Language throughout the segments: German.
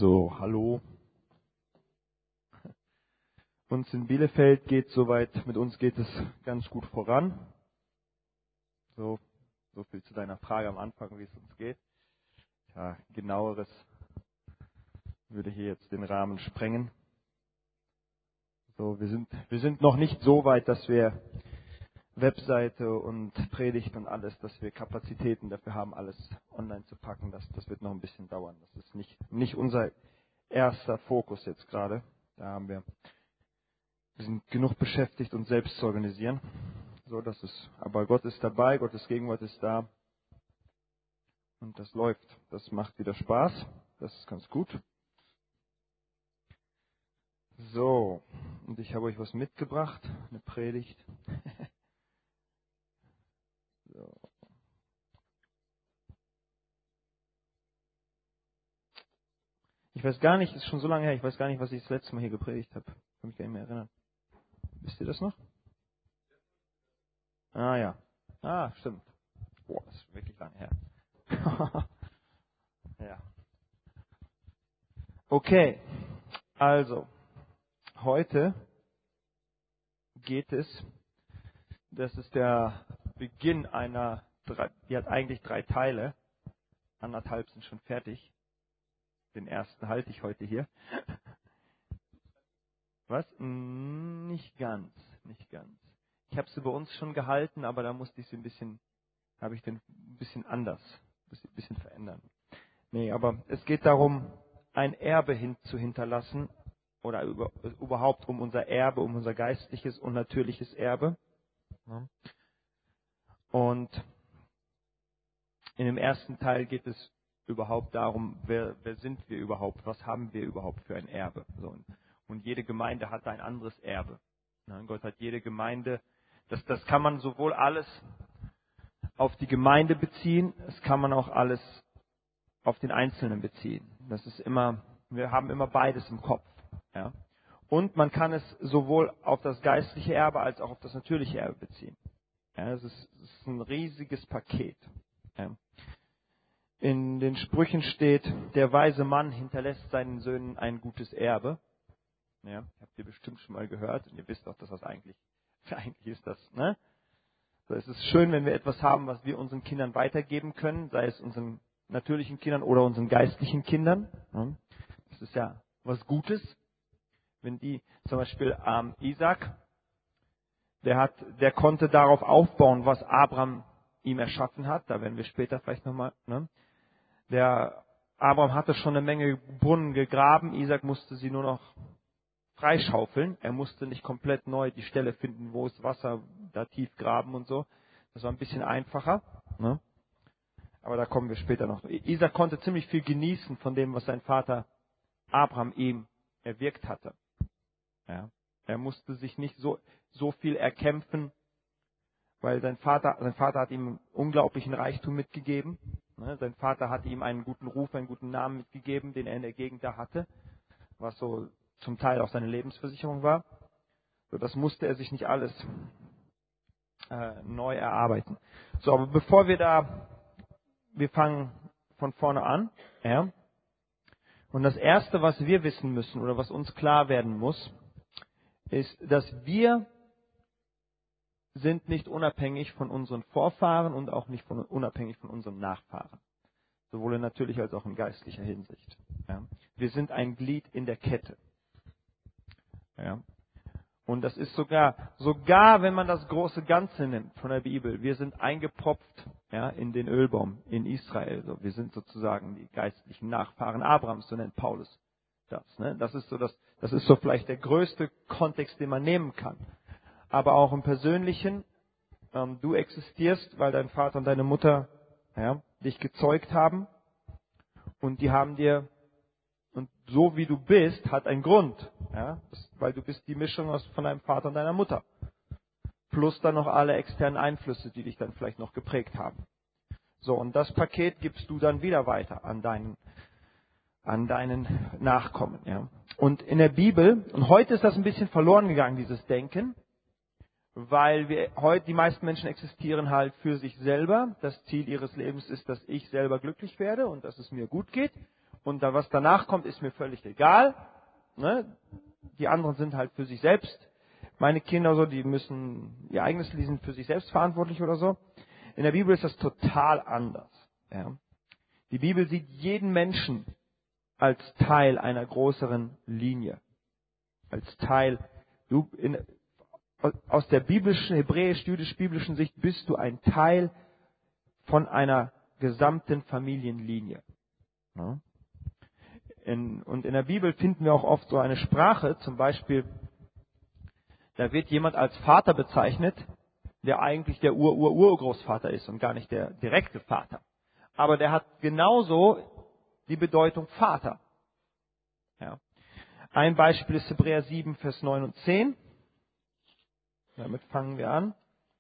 So, hallo. Uns in Bielefeld geht soweit, mit uns geht es ganz gut voran. So viel zu deiner Frage am Anfang, wie es uns geht. Ja, genaueres würde hier jetzt den Rahmen sprengen. So, wir sind noch nicht so weit, dass wir Webseite und Predigt und alles, dass wir Kapazitäten dafür haben, alles online zu packen. Das wird noch ein bisschen dauern. Das ist nicht unser erster Fokus jetzt gerade. Wir sind genug beschäftigt, uns selbst zu organisieren. Aber Gott ist dabei, Gottes Gegenwart ist da. Und das läuft. Das macht wieder Spaß. Das ist ganz gut. So, und ich habe euch was mitgebracht, eine Predigt. So. Ich weiß gar nicht, ist schon so lange her, ich weiß gar nicht, was ich das letzte Mal hier gepredigt habe. Kann mich gar nicht mehr erinnern. Wisst ihr das noch? Ah ja. Ah, stimmt. Boah, das ist wirklich lange her. Ja. Okay, also, heute geht es, das ist der Beginn die hat eigentlich 3 Teile, 1,5 sind schon fertig. Den ersten halte ich heute hier. Was? Nicht ganz. Ich habe sie bei uns schon gehalten, aber da musste ich sie habe ich den ein bisschen anders, ein bisschen verändern. Nee, aber es geht darum, ein Erbe zu hinterlassen oder überhaupt um unser Erbe, um unser geistliches und natürliches Erbe. Ja. Und in dem ersten Teil geht es überhaupt darum, wer sind wir überhaupt, was haben wir überhaupt für ein Erbe. So, und jede Gemeinde hat ein anderes Erbe. Ja, Gott hat jede Gemeinde, das kann man sowohl alles auf die Gemeinde beziehen, das kann man auch alles auf den Einzelnen beziehen. Wir haben immer beides im Kopf. Ja. Und man kann es sowohl auf das geistliche Erbe als auch auf das natürliche Erbe beziehen. Ja, es ist ein riesiges Paket. Ja. In den Sprüchen steht, der weise Mann hinterlässt seinen Söhnen ein gutes Erbe. Ja, habt ihr bestimmt schon mal gehört und ihr wisst auch, dass das eigentlich ist das, ne? So, es ist schön, wenn wir etwas haben, was wir unseren Kindern weitergeben können, sei es unseren natürlichen Kindern oder unseren geistlichen Kindern. Ja. Das ist ja was Gutes. Wenn die, zum Beispiel Isaac, der konnte darauf aufbauen, was Abraham ihm erschaffen hat. Da werden wir später vielleicht nochmal, ne? Der Abraham hatte schon eine Menge Brunnen gegraben. Isaac musste sie nur noch freischaufeln. Er musste nicht komplett neu die Stelle finden, wo es Wasser da tief graben und so. Das war ein bisschen einfacher. Ne? Aber da kommen wir später noch. Isaac konnte ziemlich viel genießen von dem, was sein Vater Abraham ihm erwirkt hatte. Ja? Er musste sich nicht so viel erkämpfen, weil sein Vater hat ihm einen unglaublichen Reichtum mitgegeben. Sein Vater hat ihm einen guten Ruf, einen guten Namen mitgegeben, den er in der Gegend da hatte, was so zum Teil auch seine Lebensversicherung war. So, das musste er sich nicht alles neu erarbeiten. So, aber bevor wir fangen von vorne an. Ja? Und das Erste, was wir wissen müssen oder was uns klar werden muss, ist, dass wir sind nicht unabhängig von unseren Vorfahren und auch nicht unabhängig von unseren Nachfahren. Sowohl in natürlicher als auch in geistlicher Hinsicht. Ja. Wir sind ein Glied in der Kette. Ja. Und das ist sogar wenn man das große Ganze nimmt von der Bibel, wir sind eingepropft, ja, in den Ölbaum in Israel. So, wir sind sozusagen die geistlichen Nachfahren Abrahams, so nennt Paulus das. Ne? Das ist so vielleicht der größte Kontext, den man nehmen kann. Aber auch im Persönlichen, du existierst, weil dein Vater und deine Mutter dich gezeugt haben und die haben dir, und so wie du bist, hat einen Grund, weil du bist die Mischung von deinem Vater und deiner Mutter. Plus dann noch alle externen Einflüsse, die dich dann vielleicht noch geprägt haben. So, und das Paket gibst du dann wieder weiter an deinen Nachkommen. Ja. Und in der Bibel, und heute ist das ein bisschen verloren gegangen, dieses Denken, weil die meisten Menschen existieren halt für sich selber. Das Ziel ihres Lebens ist, dass ich selber glücklich werde und dass es mir gut geht. Und was danach kommt, ist mir völlig egal. Ne? Die anderen sind halt für sich selbst. Meine Kinder so, die müssen ihr eigenes Leben für sich selbst verantwortlich oder so. In der Bibel ist das total anders. Ja? Die Bibel sieht jeden Menschen als Teil einer größeren Linie. Als Teil, aus der biblischen, hebräisch-jüdisch-biblischen Sicht bist du ein Teil von einer gesamten Familienlinie. Ja? Und in der Bibel finden wir auch oft so eine Sprache, zum Beispiel, da wird jemand als Vater bezeichnet, der eigentlich der Urgroßvater ist und gar nicht der direkte Vater. Aber der hat genauso die Bedeutung Vater. Ja. Ein Beispiel ist Hebräer 7, Vers 9 und 10. Damit fangen wir an.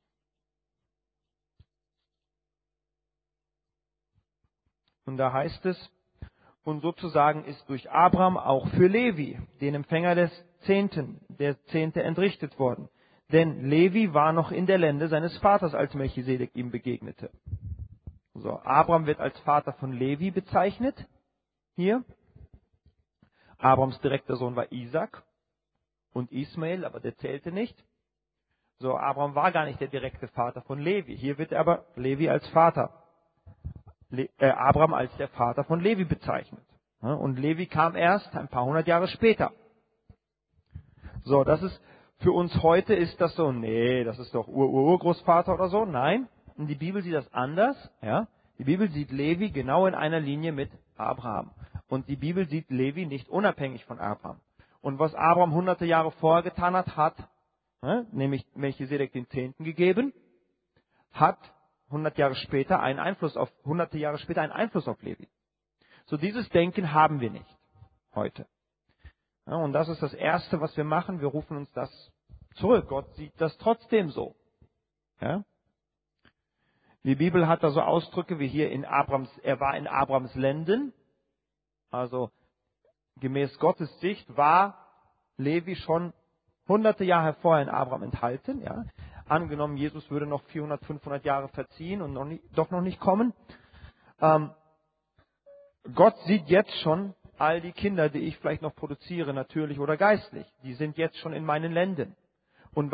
Und da heißt es, und sozusagen ist durch Abraham auch für Levi, den Empfänger des Zehnten, der Zehnte entrichtet worden. Denn Levi war noch in der Lände seines Vaters, als Melchisedek ihm begegnete. So, Abraham wird als Vater von Levi bezeichnet. Hier. Abrahams direkter Sohn war Isaac und Ismael, aber der zählte nicht. So, Abraham war gar nicht der direkte Vater von Levi. Hier wird aber Levi als Vater, Abraham als der Vater von Levi bezeichnet. Und Levi kam erst ein paar hundert Jahre später. So, das ist, für uns heute ist das so, nee, das ist doch Urgroßvater oder so. Nein, und die Bibel sieht das anders. Ja? Die Bibel sieht Levi genau in einer Linie mit Abraham. Und die Bibel sieht Levi nicht unabhängig von Abraham. Und was Abraham hunderte Jahre vorher getan hat, nämlich Melchisedek den Zehnten gegeben, hat hunderte Jahre später einen Einfluss auf Levi. So dieses Denken haben wir nicht heute. Ja, und das ist das Erste, was wir machen. Wir rufen uns das zurück. Gott sieht das trotzdem so. Ja? Die Bibel hat da so Ausdrücke wie hier er war in Abrahams Lenden. Also gemäß Gottes Sicht war Levi schon hunderte Jahre vorher in Abraham enthalten. Ja? Angenommen, Jesus würde noch 400, 500 Jahre verziehen und doch noch nicht kommen. Gott sieht jetzt schon all die Kinder, die ich vielleicht noch produziere, natürlich oder geistlich. Die sind jetzt schon in meinen Lenden. Und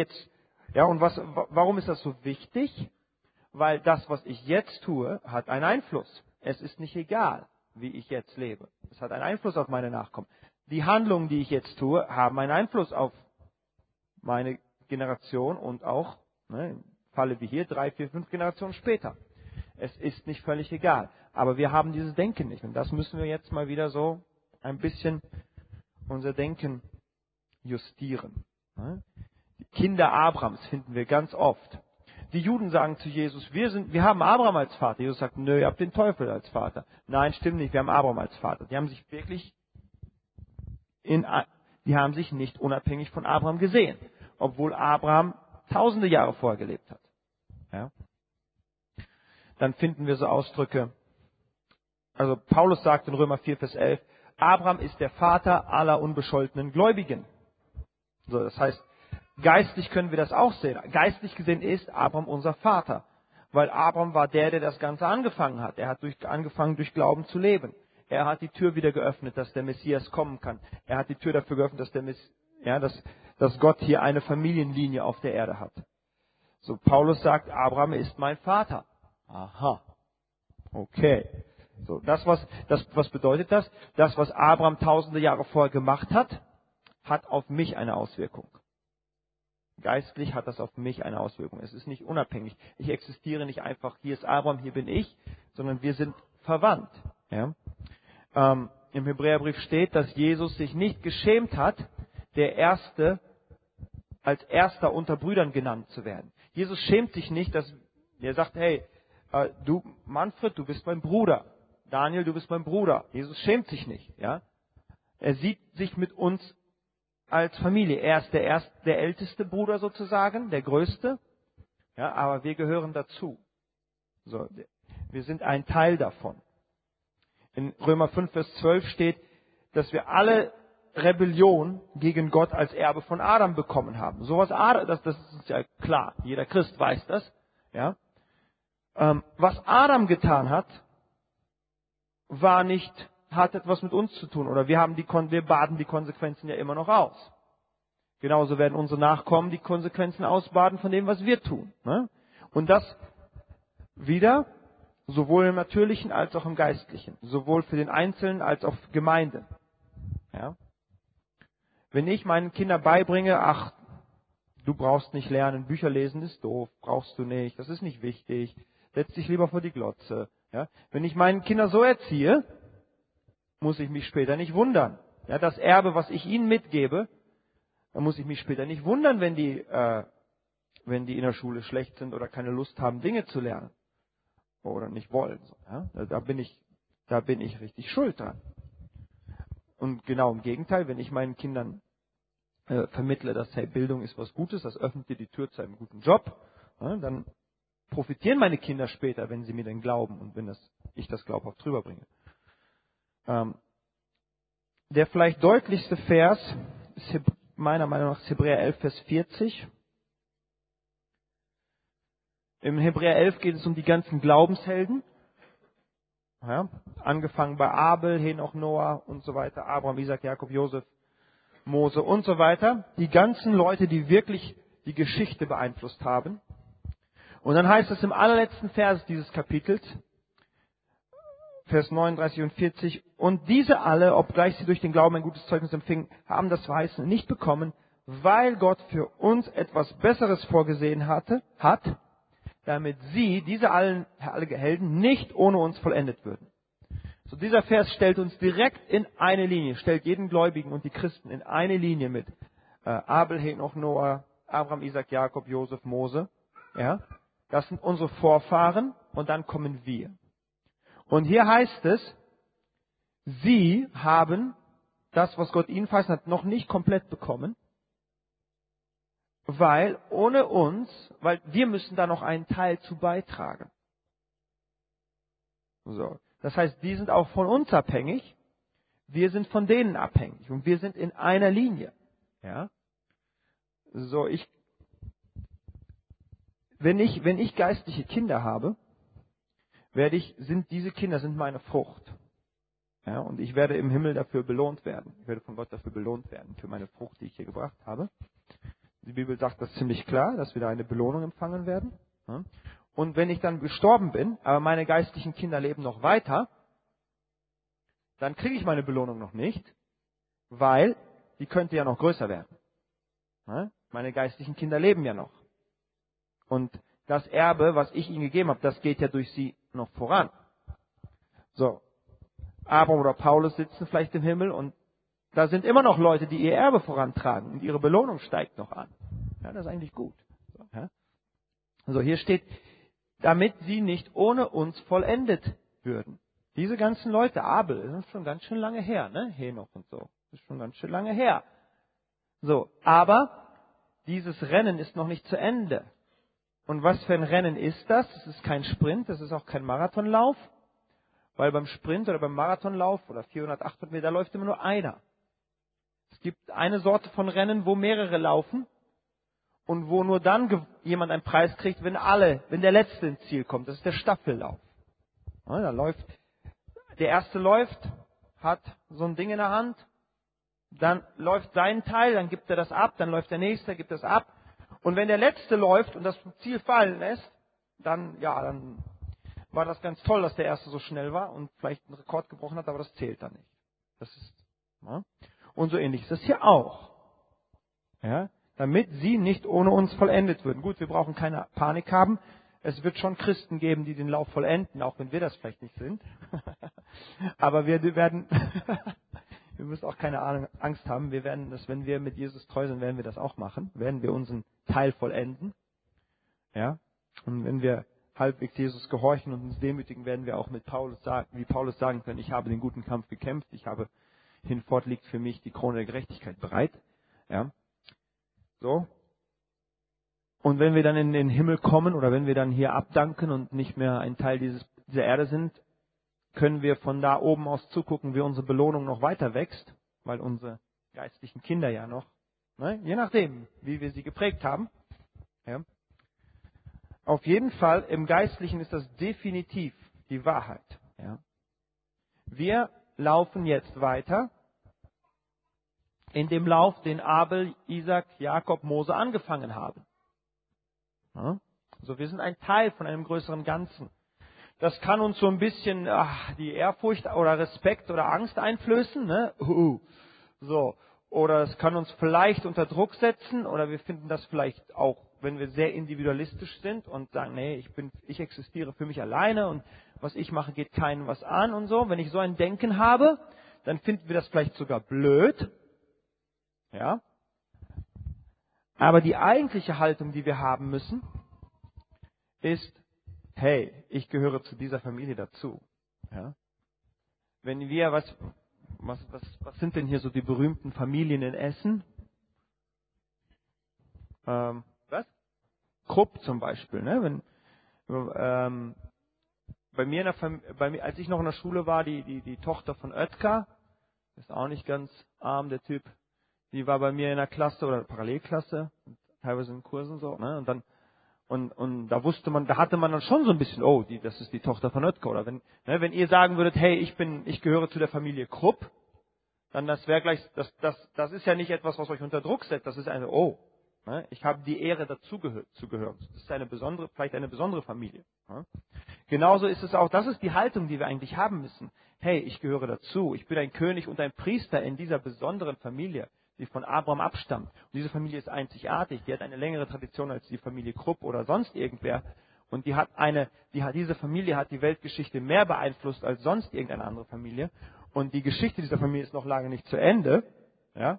warum ist das so wichtig? Weil das, was ich jetzt tue, hat einen Einfluss. Es ist nicht egal, wie ich jetzt lebe. Es hat einen Einfluss auf meine Nachkommen. Die Handlungen, die ich jetzt tue, haben einen Einfluss auf meine Generation und auch, im Falle wie hier, 3, 4, 5 Generationen später. Es ist nicht völlig egal. Aber wir haben dieses Denken nicht. Und das müssen wir jetzt mal wieder so ein bisschen unser Denken justieren. Die Kinder Abrahams finden wir ganz oft. Die Juden sagen zu Jesus, wir haben Abraham als Vater. Jesus sagt, nö, ihr habt den Teufel als Vater. Nein, stimmt nicht, wir haben Abraham als Vater. Die haben sich nicht unabhängig von Abraham gesehen. Obwohl Abraham tausende Jahre vorher gelebt hat. Ja? Dann finden wir so Ausdrücke. Also Paulus sagt in Römer 4, Vers 11, Abraham ist der Vater aller unbescholtenen Gläubigen. So, das heißt, geistlich können wir das auch sehen. Geistlich gesehen ist Abraham unser Vater. Weil Abraham war der das Ganze angefangen hat. Er hat angefangen, durch Glauben zu leben. Er hat die Tür wieder geöffnet, dass der Messias kommen kann. Er hat die Tür dafür geöffnet, dass Gott hier eine Familienlinie auf der Erde hat. So, Paulus sagt, Abraham ist mein Vater. Aha. Okay. So, was bedeutet das? Das, was Abraham tausende Jahre vorher gemacht hat, hat auf mich eine Auswirkung. Geistlich hat das auf mich eine Auswirkung. Es ist nicht unabhängig. Ich existiere nicht einfach, hier ist Abraham, hier bin ich, sondern wir sind verwandt. Ja? Im Hebräerbrief steht, dass Jesus sich nicht geschämt hat, als Erster unter Brüdern genannt zu werden. Jesus schämt sich nicht, er sagt, hey, du Manfred, du bist mein Bruder. Daniel, du bist mein Bruder. Jesus schämt sich nicht. Ja? Er sieht sich mit uns als Familie. Er ist der älteste Bruder sozusagen, der größte. Ja, aber wir gehören dazu. So, wir sind ein Teil davon. In Römer 5, Vers 12 steht, dass wir alle Rebellion gegen Gott als Erbe von Adam bekommen haben. Das ist ja klar. Jeder Christ weiß das. Ja? Was Adam getan hat, war nicht hat etwas mit uns zu tun. Oder wir baden die Konsequenzen ja immer noch aus. Genauso werden unsere Nachkommen die Konsequenzen ausbaden von dem, was wir tun. Ne? Und das wieder sowohl im Natürlichen als auch im Geistlichen. Sowohl für den Einzelnen als auch für Gemeinde. Ja? Wenn ich meinen Kindern beibringe, ach, du brauchst nicht lernen, Bücher lesen ist doof, brauchst du nicht, das ist nicht wichtig, setz dich lieber vor die Glotze. Ja? Wenn ich meinen Kindern so erziehe, muss ich mich später nicht wundern. Ja, das Erbe, was ich ihnen mitgebe, da muss ich mich später nicht wundern, wenn die in der Schule schlecht sind oder keine Lust haben, Dinge zu lernen. Oder nicht wollen. Ja? Da bin ich richtig schuld dran. Und genau im Gegenteil, wenn ich meinen Kindern vermittle, dass hey, Bildung ist was Gutes, das öffnet dir die Tür zu einem guten Job, ja, dann profitieren meine Kinder später, wenn sie mir denn glauben und wenn ich das glaubhaft rüberbringe. Der vielleicht deutlichste Vers ist meiner Meinung nach Hebräer 11, Vers 40. Im Hebräer 11 geht es um die ganzen Glaubenshelden. Ja, angefangen bei Abel, Henoch, Noah und so weiter, Abraham, Isaac, Jakob, Josef, Mose und so weiter. Die ganzen Leute, die wirklich die Geschichte beeinflusst haben. Und dann heißt es im allerletzten Vers dieses Kapitels, Vers 39 und 40, und diese alle, obgleich sie durch den Glauben ein gutes Zeugnis empfingen, haben das Verheißene nicht bekommen, weil Gott für uns etwas Besseres vorgesehen hat, damit diese alle Helden nicht ohne uns vollendet würden. So dieser Vers stellt uns direkt in eine Linie, stellt jeden Gläubigen und die Christen in eine Linie mit Abel, Henoch, Noah, Abraham, Isaac, Jakob, Josef, Mose. Ja, das sind unsere Vorfahren und dann kommen wir. Und hier heißt es, sie haben das, was Gott ihnen verheißen hat, noch nicht komplett bekommen, weil wir müssen da noch einen Teil zu beitragen. So. Das heißt, die sind auch von uns abhängig, wir sind von denen abhängig und wir sind in einer Linie. Ja? So, wenn ich geistliche Kinder habe, sind diese Kinder meine Frucht. Ja, und ich werde im Himmel dafür belohnt werden. Ich werde von Gott dafür belohnt werden, für meine Frucht, die ich hier gebracht habe. Die Bibel sagt das ziemlich klar, dass wir da eine Belohnung empfangen werden. Ja. Und wenn ich dann gestorben bin, aber meine geistlichen Kinder leben noch weiter, dann kriege ich meine Belohnung noch nicht, weil die könnte ja noch größer werden. Ja. Meine geistlichen Kinder leben ja noch. Und das Erbe, was ich ihnen gegeben habe, das geht ja durch sie noch voran. So. Abraham oder Paulus sitzen vielleicht im Himmel und da sind immer noch Leute, die ihr Erbe vorantragen und ihre Belohnung steigt noch an. Ja, das ist eigentlich gut. So, ja. Also hier steht, damit sie nicht ohne uns vollendet würden. Diese ganzen Leute, Abel, das ist schon ganz schön lange her, ne? Henoch und so. Das ist schon ganz schön lange her. So, aber dieses Rennen ist noch nicht zu Ende. Und was für ein Rennen ist das? Es ist kein Sprint, es ist auch kein Marathonlauf. Weil beim Sprint oder beim Marathonlauf oder 400, 800 Meter, da läuft immer nur einer. Es gibt eine Sorte von Rennen, wo mehrere laufen und wo nur dann jemand einen Preis kriegt, wenn der Letzte ins Ziel kommt. Das ist der Staffellauf. Ja, der Erste läuft, hat so ein Ding in der Hand, dann läuft sein Teil, dann gibt er das ab, dann läuft der Nächste, gibt das ab. Und wenn der Letzte läuft und das Ziel fallen lässt, dann war das ganz toll, dass der Erste so schnell war und vielleicht einen Rekord gebrochen hat, aber das zählt dann nicht. Ja. Und so ähnlich ist das hier auch. Ja, damit sie nicht ohne uns vollendet würden. Gut, wir brauchen keine Panik haben. Es wird schon Christen geben, die den Lauf vollenden, auch wenn wir das vielleicht nicht sind. Aber wir müssen auch keine Angst haben. Wir werden das, wenn wir mit Jesus treu sind, werden wir das auch machen. Werden wir unseren Teil vollenden. Ja. Und wenn wir halbwegs Jesus gehorchen und uns demütigen, werden wir auch wie Paulus sagen können, ich habe den guten Kampf gekämpft, hinfort liegt für mich die Krone der Gerechtigkeit bereit. Ja. So. Und wenn wir dann in den Himmel kommen oder wenn wir dann hier abdanken und nicht mehr ein Teil dieser Erde sind, können wir von da oben aus zugucken, wie unsere Belohnung noch weiter wächst, weil unsere geistlichen Kinder ja noch, je nachdem, wie wir sie geprägt haben. Ja. Auf jeden Fall, im Geistlichen ist das definitiv die Wahrheit. Ja. Wir laufen jetzt weiter in dem Lauf, den Abel, Isaac, Jakob, Mose angefangen haben. Ja? Also wir sind ein Teil von einem größeren Ganzen. Das kann uns so ein bisschen die Ehrfurcht oder Respekt oder Angst einflößen, ne? So. Oder es kann uns vielleicht unter Druck setzen, oder wir finden das vielleicht auch, wenn wir sehr individualistisch sind und sagen, nee, ich existiere für mich alleine und was ich mache, geht keinem was an und so. Wenn ich so ein Denken habe, dann finden wir das vielleicht sogar blöd. Ja? Aber die eigentliche Haltung, die wir haben müssen, ist, hey, ich gehöre zu dieser Familie dazu. Ja? Wenn wir, was sind denn hier so die berühmten Familien in Essen? Was? Krupp zum Beispiel. Ne? Bei mir, als ich noch in der Schule war, die Tochter von Oetker, ist auch nicht ganz arm, der Typ, die war bei mir in der Klasse oder Parallelklasse, teilweise in Kursen so, ne? Und dann und da da hatte man dann schon so ein bisschen, oh, das ist die Tochter von Oetker. Oder wenn ihr sagen würdet, hey, ich gehöre zu der Familie Krupp, dann das wäre gleich, das ist ja nicht etwas, was euch unter Druck setzt, das ist ne? Ich habe die Ehre, dazu zu gehören. Das ist vielleicht eine besondere Familie. Ne? Genauso ist es auch, das ist die Haltung, die wir eigentlich haben müssen. Hey, ich gehöre dazu, ich bin ein König und ein Priester in dieser besonderen Familie, die von Abraham abstammt. Und diese Familie ist einzigartig, die hat eine längere Tradition als die Familie Krupp oder sonst irgendwer. Und diese Familie hat die Weltgeschichte mehr beeinflusst als sonst irgendeine andere Familie. Und die Geschichte dieser Familie ist noch lange nicht zu Ende. Ja?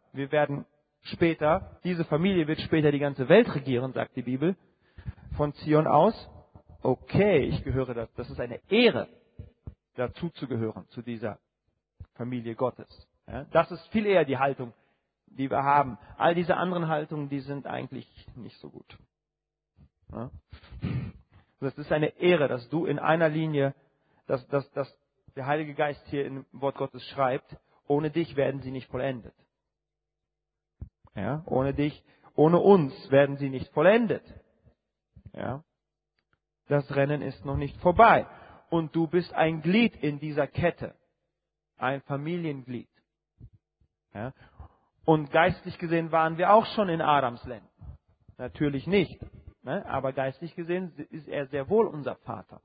Diese Familie wird später die ganze Welt regieren, sagt die Bibel, von Zion aus. Okay, ich gehöre dazu. Das ist eine Ehre, dazu zu gehören, zu dieser Familie Gottes. Ja? Das ist viel eher die Haltung, die wir haben. All diese anderen Haltungen, die sind eigentlich nicht so gut. Ja? Das ist eine Ehre, dass du in einer Linie, dass der Heilige Geist hier im Wort Gottes schreibt, ohne dich werden sie nicht vollendet. Ja? Ohne uns werden sie nicht vollendet. Ja? Das Rennen ist noch nicht vorbei. Und du bist ein Glied in dieser Kette. Ein Familienglied. Ja? Und geistlich gesehen waren wir auch schon in Adams Lenden. Natürlich nicht. Ne? Aber geistlich gesehen ist er sehr wohl unser Vater.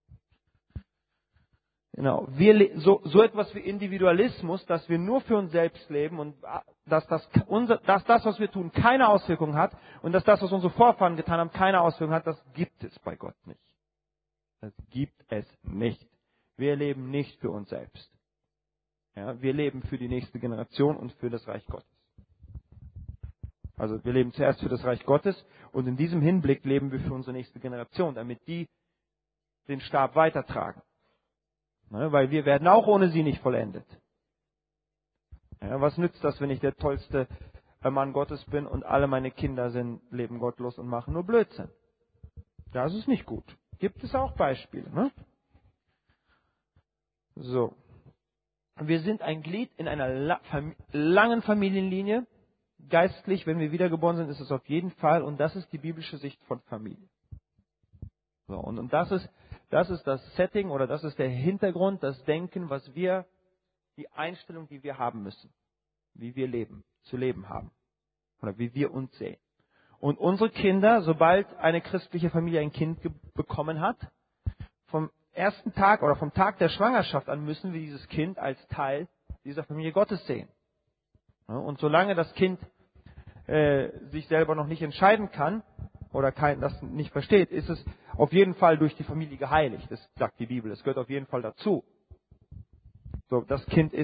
Genau. So etwas wie Individualismus, dass wir nur für uns selbst leben und dass das, was wir tun, keine Auswirkungen hat und dass das, was unsere Vorfahren getan haben, keine Auswirkungen hat, das gibt es bei Gott nicht. Das gibt es nicht. Wir leben nicht für uns selbst. Ja, wir leben für die nächste Generation und für das Reich Gottes. Also wir leben zuerst für das Reich Gottes und in diesem Hinblick leben wir für unsere nächste Generation, damit die den Stab weitertragen. Weil wir werden auch ohne sie nicht vollendet. Ja, was nützt das, wenn ich der tollste Mann Gottes bin und alle meine Kinder leben gottlos und machen nur Blödsinn? Das ist nicht gut. Gibt es auch Beispiele. Ne? So. Wir sind ein Glied in einer langen Familienlinie. Geistlich, wenn wir wiedergeboren sind, ist es auf jeden Fall. Und das ist die biblische Sicht von Familie. So, und das ist das Setting oder das ist der Hintergrund, das Denken, die Einstellung, die wir haben müssen. Wie wir zu leben haben. Oder wie wir uns sehen. Und unsere Kinder, sobald eine christliche Familie ein Kind bekommen hat, vom ersten Tag oder vom Tag der Schwangerschaft an müssen wir dieses Kind als Teil dieser Familie Gottes sehen. Und solange das Kind sich selber noch nicht entscheiden kann oder das nicht versteht, ist es auf jeden Fall durch die Familie geheiligt. Das sagt die Bibel. Es gehört auf jeden Fall dazu. So, das Kind,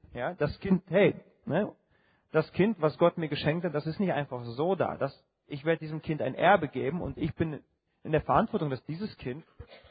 das Kind, was Gott mir geschenkt hat, das ist nicht einfach so da. Ich werde diesem Kind ein Erbe geben und ich bin in der Verantwortung, dass dieses Kind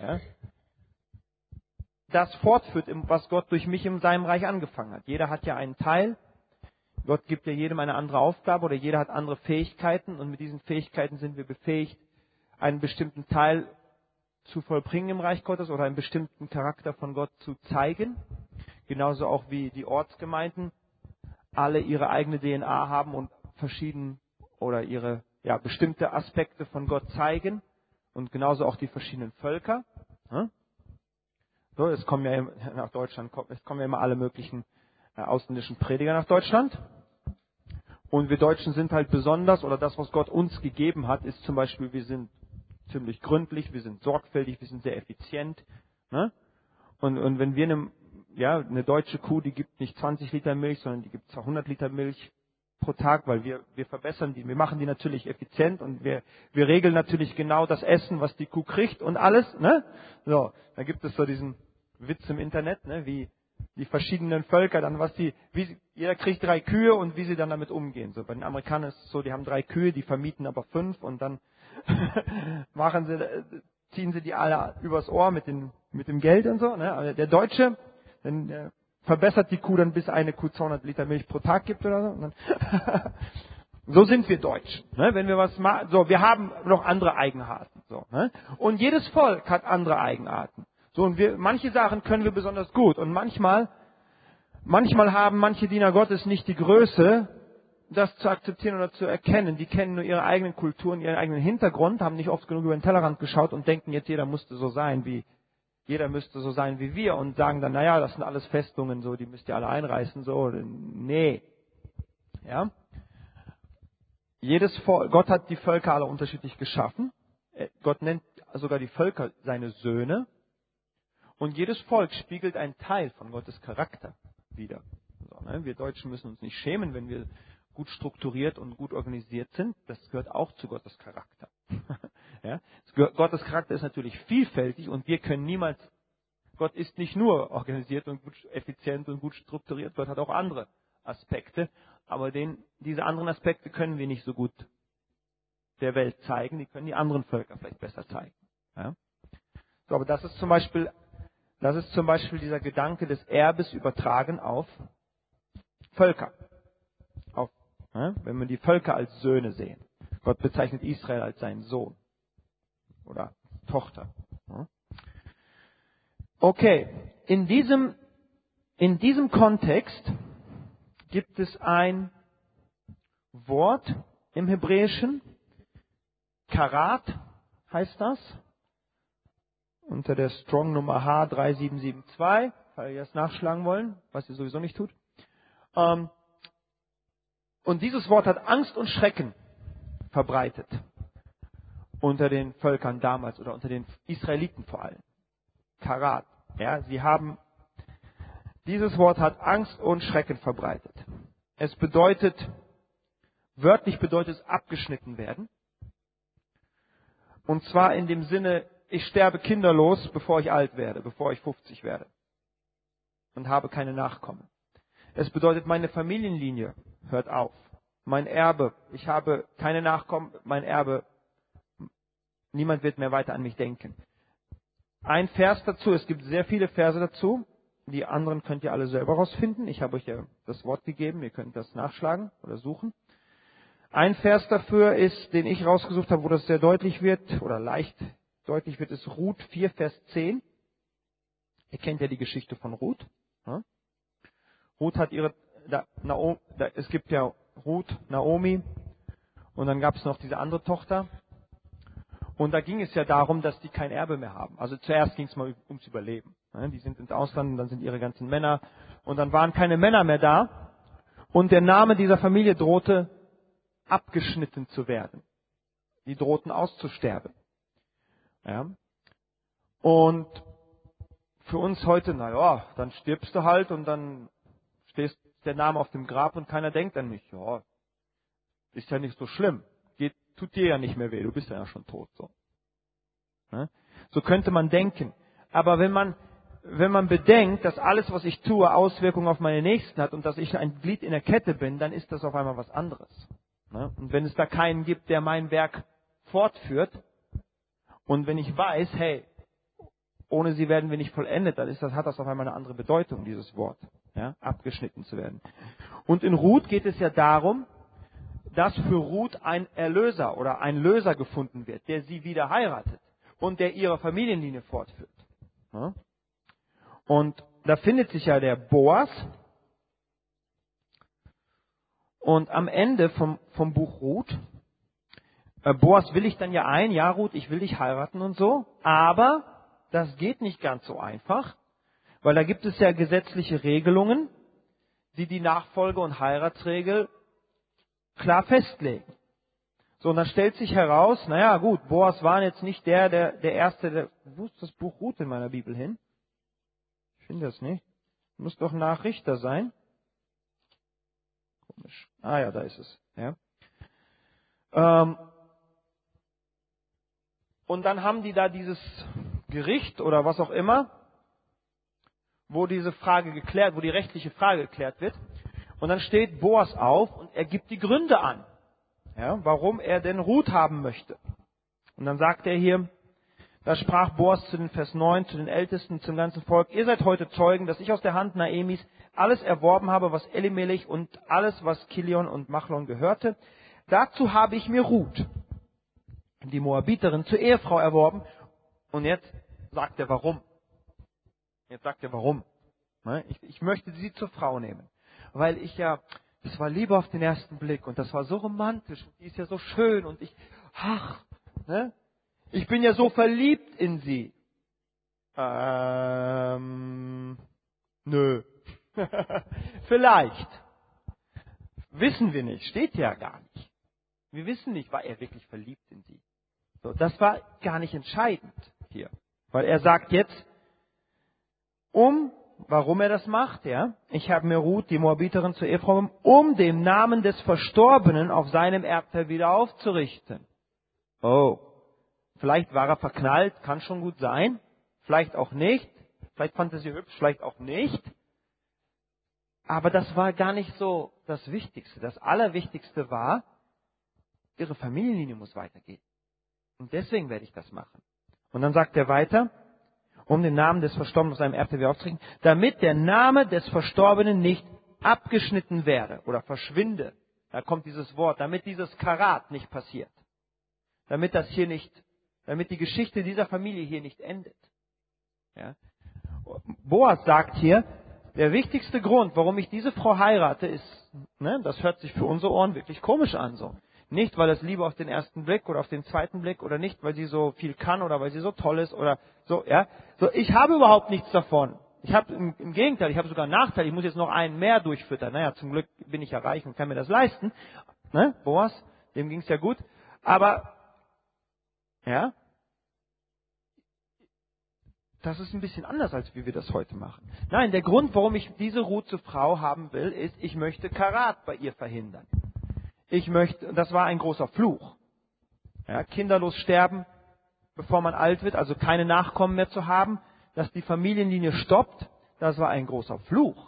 das fortführt, was Gott durch mich in seinem Reich angefangen hat. Jeder hat ja einen Teil. Gott gibt ja jedem eine andere Aufgabe oder jeder hat andere Fähigkeiten und mit diesen Fähigkeiten sind wir befähigt, einen bestimmten Teil zu vollbringen im Reich Gottes oder einen bestimmten Charakter von Gott zu zeigen. Genauso auch wie die Ortsgemeinden alle ihre eigene DNA haben und ihre bestimmte Aspekte von Gott zeigen und genauso auch die verschiedenen Völker. So, es kommen ja immer alle möglichen ausländischen Prediger nach Deutschland. Und wir Deutschen sind halt besonders, oder das, was Gott uns gegeben hat, ist zum Beispiel, wir sind ziemlich gründlich, wir sind sorgfältig, wir sind sehr effizient. Ne? Und wenn wir eine deutsche Kuh, die gibt nicht 20 Liter Milch, sondern die gibt 200 Liter Milch pro Tag, weil wir verbessern die, wir machen die natürlich effizient und wir regeln natürlich genau das Essen, was die Kuh kriegt und alles. Ne? So, da gibt es so diesen Witz im Internet, ne? Wie die verschiedenen Völker dann, jeder kriegt 3 Kühe und wie sie dann damit umgehen. So, bei den Amerikanern ist es so, die haben 3 Kühe, die vermieten aber 5 und dann ziehen sie die alle übers Ohr mit dem Geld und so. Ne? Aber der Deutsche, der verbessert die Kuh dann, bis eine Kuh 200 Liter Milch pro Tag gibt oder so. Und dann so sind wir Deutschen. Ne? Wenn wir was machen, so, wir haben noch andere Eigenarten. So, ne? Und jedes Volk hat andere Eigenarten. So, und manche Sachen können wir besonders gut. Und manchmal haben manche Diener Gottes nicht die Größe, das zu akzeptieren oder zu erkennen. Die kennen nur ihre eigenen Kulturen, ihren eigenen Hintergrund, haben nicht oft genug über den Tellerrand geschaut und denken jetzt, jeder müsste so sein wie wir und sagen dann, naja, das sind alles Festungen, so, die müsst ihr alle einreißen, so. Nee. Ja? Gott hat die Völker alle unterschiedlich geschaffen. Gott nennt sogar die Völker seine Söhne. Und jedes Volk spiegelt einen Teil von Gottes Charakter wider. So, ne? Wir Deutschen müssen uns nicht schämen, wenn wir gut strukturiert und gut organisiert sind. Das gehört auch zu Gottes Charakter. Ja? Gottes Charakter ist natürlich vielfältig und wir können niemals, Gott ist nicht nur organisiert und gut effizient und gut strukturiert, Gott hat auch andere Aspekte. Aber diese anderen Aspekte können wir nicht so gut der Welt zeigen, die können die anderen Völker vielleicht besser zeigen. Ja? So, aber das ist zum Beispiel dieser Gedanke des Erbes übertragen auf Völker. Wenn wir die Völker als Söhne sehen. Gott bezeichnet Israel als seinen Sohn oder Tochter. Okay, in diesem Kontext gibt es ein Wort im Hebräischen, Karat heißt das, unter der Strong Nummer H3772, falls ihr das nachschlagen wollen, was ihr sowieso nicht tut. Und dieses Wort hat Angst und Schrecken verbreitet unter den Völkern damals oder unter den Israeliten vor allem. Karat. Ja, dieses Wort hat Angst und Schrecken verbreitet. Wörtlich bedeutet es abgeschnitten werden. Und zwar in dem Sinne, ich sterbe kinderlos, bevor ich alt werde, bevor ich 50 werde. Und habe keine Nachkommen. Es bedeutet, meine Familienlinie hört auf. Mein Erbe, ich habe keine Nachkommen, mein Erbe, niemand wird mehr weiter an mich denken. Ein Vers dazu, es gibt sehr viele Verse dazu. Die anderen könnt ihr alle selber rausfinden. Ich habe euch ja das Wort gegeben, ihr könnt das nachschlagen oder suchen. Ein Vers dafür ist, den ich rausgesucht habe, wo das sehr deutlich wird, oder leicht deutlich wird, ist Ruth 4, Vers 10. Ihr kennt ja die Geschichte von Ruth. Ja? Ruth hat es gibt ja Ruth, Naomi, und dann gab es noch diese andere Tochter. Und da ging es ja darum, dass die kein Erbe mehr haben. Also zuerst ging es mal ums Überleben. Die sind ins Ausland, und dann sind ihre ganzen Männer, und dann waren keine Männer mehr da. Und der Name dieser Familie drohte abgeschnitten zu werden. Die drohten auszusterben. Ja. Und für uns heute, dann stirbst du halt und dann steht der Name auf dem Grab und keiner denkt an mich. Ja, ist ja nicht so schlimm. Tut dir ja nicht mehr weh, du bist ja schon tot. So, ja? So könnte man denken. Aber wenn man bedenkt, dass alles, was ich tue, Auswirkungen auf meine Nächsten hat und dass ich ein Glied in der Kette bin, dann ist das auf einmal was anderes. Und wenn es da keinen gibt, der mein Werk fortführt, und wenn ich weiß, hey, ohne sie werden wir nicht vollendet, dann hat das auf einmal eine andere Bedeutung, dieses Wort, ja, abgeschnitten zu werden. Und in Ruth geht es ja darum, dass für Ruth ein Erlöser oder ein Löser gefunden wird, der sie wieder heiratet und der ihre Familienlinie fortführt. Ja? Und da findet sich ja der Boas. Und am Ende vom Buch Ruth, Boas willigt dann ja ein, ja Ruth, ich will dich heiraten und so, aber das geht nicht ganz so einfach, Weil da gibt es ja gesetzliche Regelungen, die die Nachfolge- und Heiratsregel klar festlegen. So, und dann stellt sich heraus, naja gut, Boas war jetzt nicht der Erste, wo ist das Buch Ruth in meiner Bibel hin? Ich finde das nicht. Muss doch nach Richter sein. Komisch. Ah ja, da ist es. Ja. Und dann haben die da dieses Gericht oder was auch immer, wo diese Frage geklärt, wo die rechtliche Frage geklärt wird. Und dann steht Boas auf und er gibt die Gründe an, ja, warum er denn Ruth haben möchte. Und dann sagt er hier, da sprach Boas zu den Vers 9, zu den Ältesten, zum ganzen Volk, ihr seid heute Zeugen, dass ich aus der Hand Naemis alles erworben habe, was Elimelech und alles, was Kilion und Machlon gehörte. Dazu habe ich mir Ruth, die Moabiterin, zur Ehefrau erworben. Und jetzt sagt er warum. Jetzt sagt er warum. Ich möchte sie zur Frau nehmen. Weil das war Liebe auf den ersten Blick und das war so romantisch und die ist ja so schön und ich bin ja so verliebt in sie. Nö. Vielleicht. Wissen wir nicht. Steht ja gar nicht. Wir wissen nicht, war er wirklich verliebt in sie. So, das war gar nicht entscheidend hier. Weil er sagt jetzt, warum er das macht, ja. Ich habe mir Ruth, die Moabiterin, zur Ehefrau genommen, um den Namen des Verstorbenen auf seinem Erbteil wieder aufzurichten. Oh. Vielleicht war er verknallt, kann schon gut sein. Vielleicht auch nicht. Vielleicht fand er sie hübsch, vielleicht auch nicht. Aber das war gar nicht so das Wichtigste. Das Allerwichtigste war, ihre Familienlinie muss weitergehen. Und deswegen werde ich das machen. Und dann sagt er weiter, um den Namen des Verstorbenen auf seinem Erbteil wieder aufzurichten, damit der Name des Verstorbenen nicht abgeschnitten werde oder verschwinde. Da kommt dieses Wort, damit dieses Karat nicht passiert. Damit die Geschichte dieser Familie hier nicht endet. Ja. Boas sagt hier, der wichtigste Grund, warum ich diese Frau heirate, ist, das hört sich für unsere Ohren wirklich komisch an, so. Nicht, weil es Liebe auf den ersten Blick oder auf den zweiten Blick oder nicht, weil sie so viel kann oder weil sie so toll ist oder so, ja. So, ich habe überhaupt nichts davon. Ich habe im Gegenteil, ich habe sogar einen Nachteil. Ich muss jetzt noch einen mehr durchfüttern. Naja, zum Glück bin ich ja reich und kann mir das leisten. Boas, dem ging es ja gut. Aber, ja, das ist ein bisschen anders, als wie wir das heute machen. Nein, der Grund, warum ich diese Ruth zur Frau haben will, ist, ich möchte Karat bei ihr verhindern. Das war ein großer Fluch. Ja, kinderlos sterben, bevor man alt wird, also keine Nachkommen mehr zu haben, dass die Familienlinie stoppt, das war ein großer Fluch.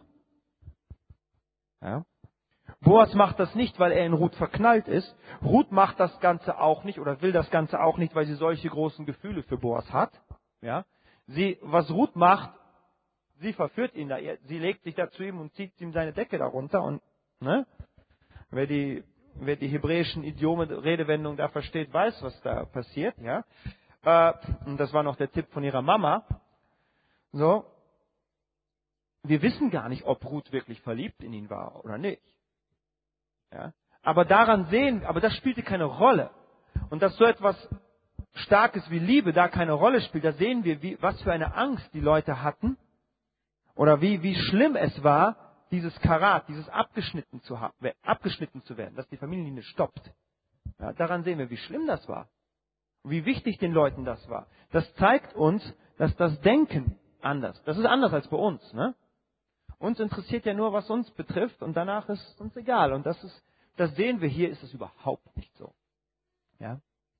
Ja. Boas macht das nicht, weil er in Ruth verknallt ist. Ruth macht das Ganze auch nicht oder will das Ganze auch nicht, weil sie solche großen Gefühle für Boas hat. Ja. Was Ruth macht, sie verführt ihn da. Sie legt sich da zu ihm und zieht ihm seine Decke darunter. Und wer die hebräischen Idiome, Redewendungen da versteht, weiß, was da passiert. Ja. Und das war noch der Tipp von ihrer Mama. So. Wir wissen gar nicht, ob Ruth wirklich verliebt in ihn war oder nicht. Ja. Aber das spielte keine Rolle. Und dass so etwas Starkes wie Liebe da keine Rolle spielt, da sehen wir, was für eine Angst die Leute hatten oder wie schlimm es war, dieses Karat, dieses abgeschnitten zu werden, dass die Familienlinie stoppt. Ja, daran sehen wir, wie schlimm das war. Und wie wichtig den Leuten das war. Das zeigt uns, dass das Denken das ist anders als bei uns. Ne? Uns interessiert ja nur, was uns betrifft und danach ist uns egal. Und das sehen wir hier, ist es überhaupt nicht so. Ja?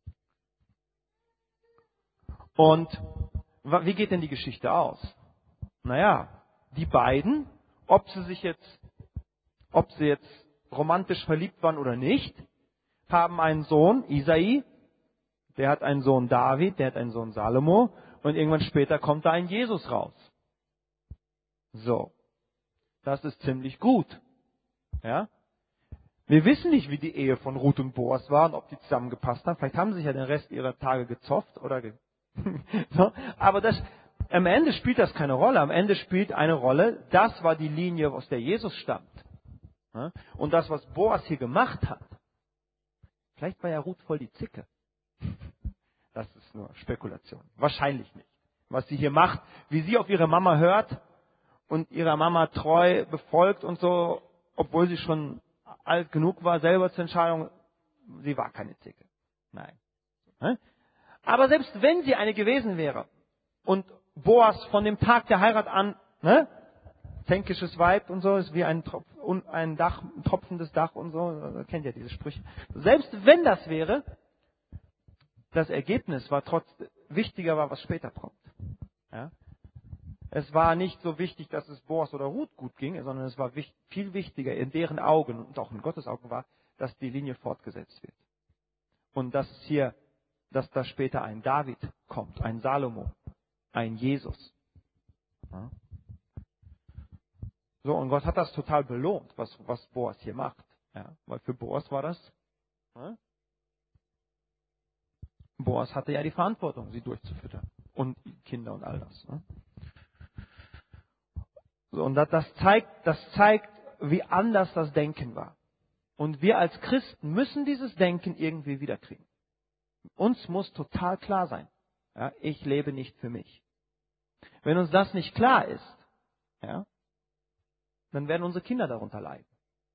Und wie geht denn die Geschichte aus? Naja, die beiden, ob sie jetzt romantisch verliebt waren oder nicht, haben einen Sohn, Isai, der hat einen Sohn David, der hat einen Sohn Salomo und irgendwann später kommt da ein Jesus raus. So, das ist ziemlich gut. Ja? Wir wissen nicht, wie die Ehe von Ruth und Boas war und ob die zusammengepasst haben. Vielleicht haben sie sich ja den Rest ihrer Tage gezofft oder so. Aber am Ende spielt das keine Rolle. Am Ende spielt eine Rolle, das war die Linie, aus der Jesus stammt. Und das, was Boas hier gemacht hat, vielleicht war ja Ruth voll die Zicke. Das ist nur Spekulation. Wahrscheinlich nicht. Was sie hier macht, wie sie auf ihre Mama hört, und ihrer Mama treu befolgt und so, obwohl sie schon alt genug war, selber zur Entscheidung, sie war keine Zicke. Nein. Aber selbst wenn sie eine gewesen wäre und Boas von dem Tag der Heirat an, zänkisches Weib und so, ist wie ein Dach, ein tropfendes Dach und so, kennt ja diese Sprüche. Selbst wenn das wäre, das Ergebnis war wichtiger war, was später kommt. Ja? Es war nicht so wichtig, dass es Boas oder Ruth gut ging, sondern es war viel wichtiger in deren Augen und auch in Gottes Augen war, dass die Linie fortgesetzt wird. Und dass da später ein David kommt, ein Salomo, ein Jesus. Ja? So, und Gott hat das total belohnt, was Boas hier macht. Ja? Weil für Boas war das, Boas hatte ja die Verantwortung, sie durchzufüttern. Und Kinder und all das. So, und das zeigt, wie anders das Denken war. Und wir als Christen müssen dieses Denken irgendwie wiederkriegen. Uns muss total klar sein, ja, ich lebe nicht für mich. Wenn uns das nicht klar ist, ja, dann werden unsere Kinder darunter leiden.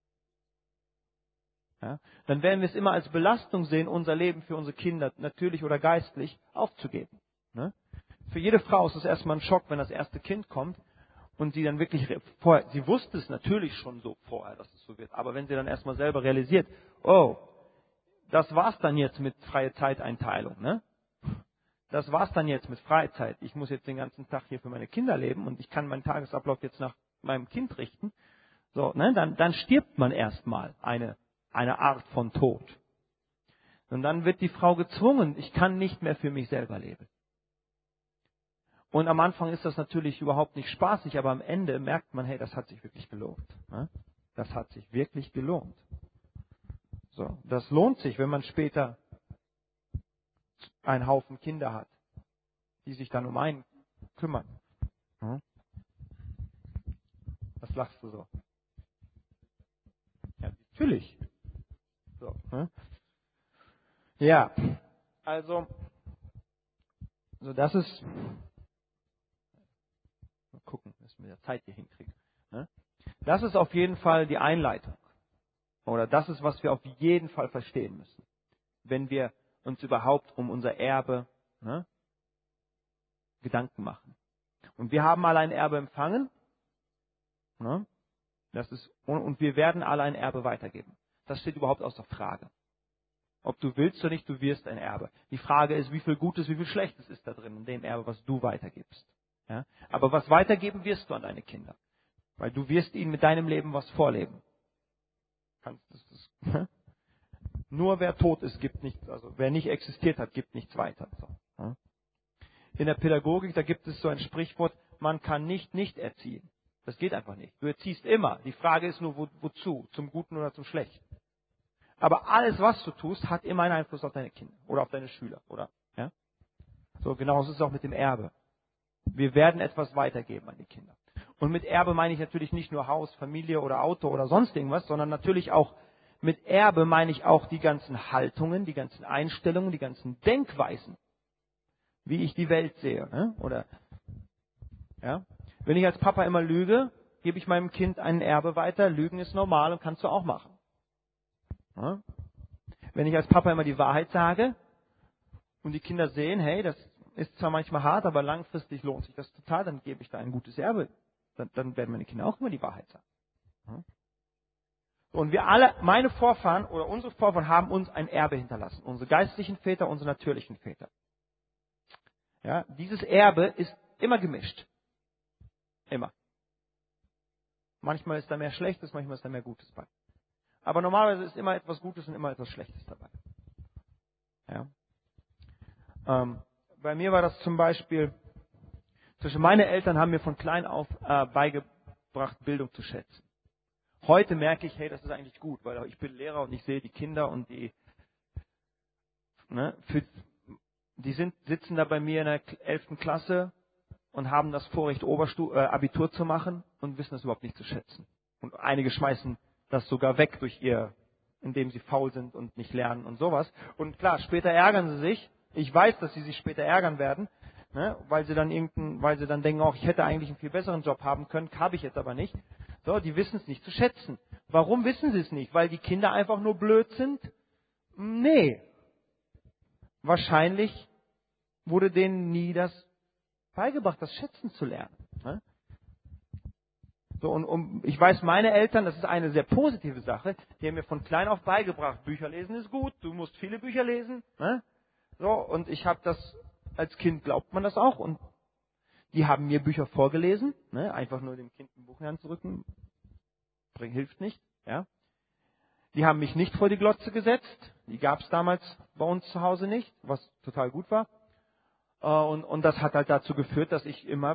Ja, dann werden wir es immer als Belastung sehen, unser Leben für unsere Kinder, natürlich oder geistlich, aufzugeben. Ne? Für jede Frau ist es erstmal ein Schock, wenn das erste Kind kommt und sie dann wirklich sie wusste es natürlich schon so vorher, dass es so wird, aber wenn sie dann erstmal selber realisiert, oh, das war's dann jetzt mit freie Zeiteinteilung, ne? Das war's dann jetzt mit Freizeit. Ich muss jetzt den ganzen Tag hier für meine Kinder leben und ich kann meinen Tagesablauf jetzt nach meinem Kind richten. So, ne? Dann stirbt man erstmal eine Art von Tod. Und dann wird die Frau gezwungen, ich kann nicht mehr für mich selber leben. Und am Anfang ist das natürlich überhaupt nicht spaßig, aber am Ende merkt man, hey, das hat sich wirklich gelohnt. Ne? Das hat sich wirklich gelohnt. So, das lohnt sich, wenn man später einen Haufen Kinder hat, die sich dann um einen kümmern. Was lachst du so? Ja, natürlich. So, ja, also, das ist, mal gucken, dass wir der Zeit hier hinkriegen. Das ist auf jeden Fall die Einleitung. Oder das ist, was wir auf jeden Fall verstehen müssen, wenn wir uns überhaupt um unser Erbe Gedanken machen. Und wir haben alle ein Erbe empfangen. Und wir werden alle ein Erbe weitergeben. Das steht überhaupt außer Frage. Ob du willst oder nicht, du wirst ein Erbe. Die Frage ist, wie viel Gutes, wie viel Schlechtes ist da drin in dem Erbe, was du weitergibst. Ja? Aber was weitergeben wirst du an deine Kinder. Weil du wirst ihnen mit deinem Leben was vorleben. Nur wer tot ist, gibt nichts, also wer nicht existiert hat, gibt nichts weiter. So. In der Pädagogik, da gibt es so ein Sprichwort, man kann nicht erziehen. Das geht einfach nicht. Du erziehst immer. Die Frage ist nur, wozu? Zum Guten oder zum Schlechten. Aber alles, was du tust, hat immer einen Einfluss auf deine Kinder oder auf deine Schüler, oder? Ja? So, genauso ist es auch mit dem Erbe. Wir werden etwas weitergeben an die Kinder. Und mit Erbe meine ich natürlich nicht nur Haus, Familie oder Auto oder sonst irgendwas, sondern natürlich auch mit Erbe meine ich auch die ganzen Haltungen, die ganzen Einstellungen, die ganzen Denkweisen, wie ich die Welt sehe. Ne? Oder, ja? Wenn ich als Papa immer lüge, gebe ich meinem Kind ein Erbe weiter. Lügen ist normal und kannst du auch machen. Ja? Wenn ich als Papa immer die Wahrheit sage und die Kinder sehen, hey, das ist zwar manchmal hart, aber langfristig lohnt sich das total, dann gebe ich da ein gutes Erbe. Dann werden meine Kinder auch immer die Wahrheit sagen. Ja? Und wir alle, meine Vorfahren oder unsere Vorfahren haben uns ein Erbe hinterlassen. Unsere geistlichen Väter, unsere natürlichen Väter. Ja, dieses Erbe ist immer gemischt. Immer. Manchmal ist da mehr Schlechtes, manchmal ist da mehr Gutes bei. Aber normalerweise ist immer etwas Gutes und immer etwas Schlechtes dabei. Ja. Bei mir war das zum Beispiel, meine Eltern haben mir von klein auf beigebracht, Bildung zu schätzen. Heute merke ich, hey, das ist eigentlich gut, weil ich bin Lehrer und ich sehe die Kinder und die sitzen da bei mir in der 11. Klasse und haben das Vorrecht, Abitur zu machen und wissen das überhaupt nicht zu schätzen. Und einige schmeißen das sogar weg indem sie faul sind und nicht lernen und sowas. Und klar, später ärgern sie sich. Ich weiß, dass sie sich später ärgern werden. ne? Weil sie dann denken, oh, ich hätte eigentlich einen viel besseren Job haben können, habe ich jetzt aber nicht. So, die wissen es nicht zu schätzen. Warum wissen sie es nicht? Weil die Kinder einfach nur blöd sind? Nee. Wahrscheinlich wurde denen nie das beigebracht, das Schätzen zu lernen. Ne? So, und ich weiß, meine Eltern, das ist eine sehr positive Sache, die haben mir von klein auf beigebracht, Bücher lesen ist gut, du musst viele Bücher lesen. Ne? So, und ich habe das, als Kind glaubt man das auch, und die haben mir Bücher vorgelesen, ne? Einfach nur dem Kind ein Buch in die Hand zu rücken, hilft nicht. Ja? Die haben mich nicht vor die Glotze gesetzt, die gab es damals bei uns zu Hause nicht, was total gut war. Und das hat halt dazu geführt, dass ich immer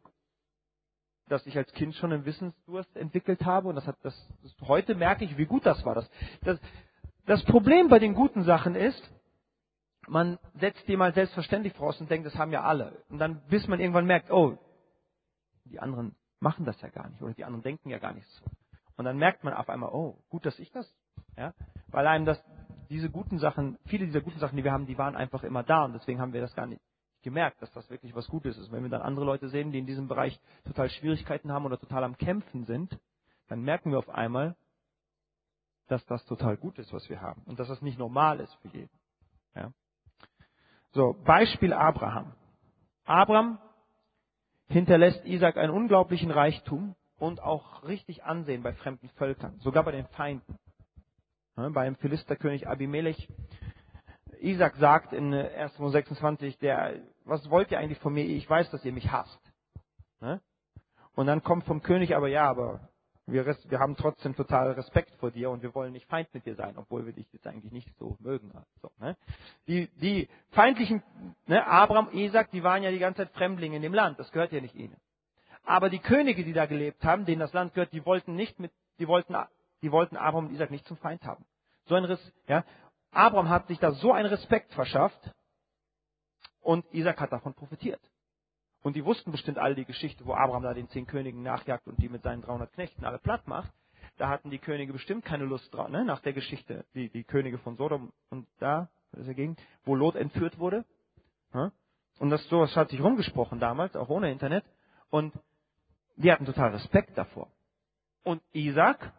dass ich als Kind schon einen Wissensdurst entwickelt habe. Und heute merke ich, wie gut das war. Das Problem bei den guten Sachen ist, man setzt die mal selbstverständlich voraus und denkt, das haben ja alle. Und dann, bis man irgendwann merkt, oh, die anderen machen das ja gar nicht oder die anderen denken ja gar nicht so. Und dann merkt man auf einmal, oh, gut, dass ich das, ja, weil einem viele dieser guten Sachen, die wir haben, die waren einfach immer da und deswegen haben wir das gar nicht gemerkt, dass das wirklich was Gutes ist. Wenn wir dann andere Leute sehen, die in diesem Bereich total Schwierigkeiten haben oder total am Kämpfen sind, dann merken wir auf einmal, dass das total gut ist, was wir haben und dass das nicht normal ist für jeden. Ja. So, Beispiel Abraham. Abraham hinterlässt Isaac einen unglaublichen Reichtum und auch richtig Ansehen bei fremden Völkern, sogar bei den Feinden. Ja, beim Philisterkönig Abimelech. Isaac sagt in 1. Mose 26, was wollt ihr eigentlich von mir? Ich weiß, dass ihr mich hasst. Ja? Und dann kommt vom König aber wir haben trotzdem total Respekt vor dir und wir wollen nicht Feind mit dir sein, obwohl wir dich jetzt eigentlich nicht so mögen. So, ne? Die feindlichen, ne, Abraham, Isaac, die waren ja die ganze Zeit Fremdlinge in dem Land, das gehört ja nicht ihnen. Aber die Könige, die da gelebt haben, denen das Land gehört, die wollten Abraham und Isaac nicht zum Feind haben. So ein ja. Abraham hat sich da so einen Respekt verschafft und Isaac hat davon profitiert. Und die wussten bestimmt alle die Geschichte, wo Abraham da den 10 Königen nachjagt und die mit seinen 300 Knechten alle platt macht. Da hatten die Könige bestimmt keine Lust drauf, ne? Nach der Geschichte, die Könige von Sodom und da, das ist dagegen, wo Lot entführt wurde. Ne? Und sowas hat sich rumgesprochen damals, auch ohne Internet. Und die hatten total Respekt davor. Und Isaac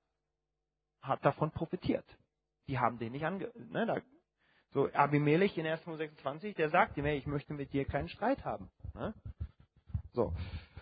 hat davon profitiert. Die haben den nicht so Abimelech in 1. Mose 26, der sagt ihm, hey, ich möchte mit dir keinen Streit haben. Ne? So.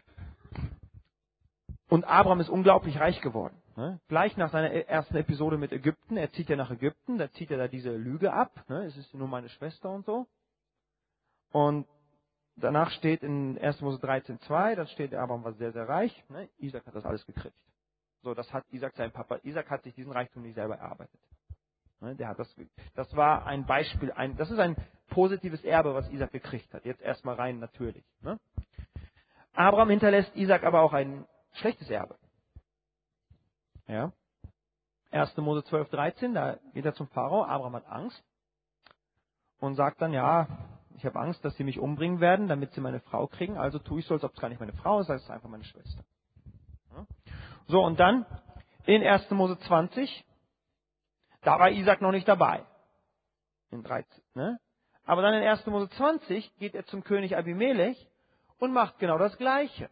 Und Abraham ist unglaublich reich geworden. Ne? Gleich nach seiner ersten Episode mit Ägypten, er zieht ja nach Ägypten, da zieht er da diese Lüge ab, ne? Es ist nur meine Schwester und so. Und danach steht in 1. Mose 13,2, dann steht, Abraham war sehr, sehr reich. Ne? Isaac hat das alles gekriegt. So, das hat Isaac, sein Papa. Isaac hat sich diesen Reichtum nicht selber erarbeitet. Ne? Das war ein Beispiel, das ist ein positives Erbe, was Isaac gekriegt hat. Jetzt erstmal rein natürlich. Ne? Abraham hinterlässt Isaac aber auch ein schlechtes Erbe. Ja? 1. Mose 12,13, da geht er zum Pharao. Abraham hat Angst und sagt dann, ja, ich habe Angst, dass sie mich umbringen werden, damit sie meine Frau kriegen. Also tue ich so, als ob es gar nicht meine Frau ist, es ist einfach meine Schwester. Ja? So, und dann in 1. Mose 20, da war Isaac noch nicht dabei. In 13, ne? Aber dann in 1. Mose 20 geht er zum König Abimelech und macht genau das Gleiche.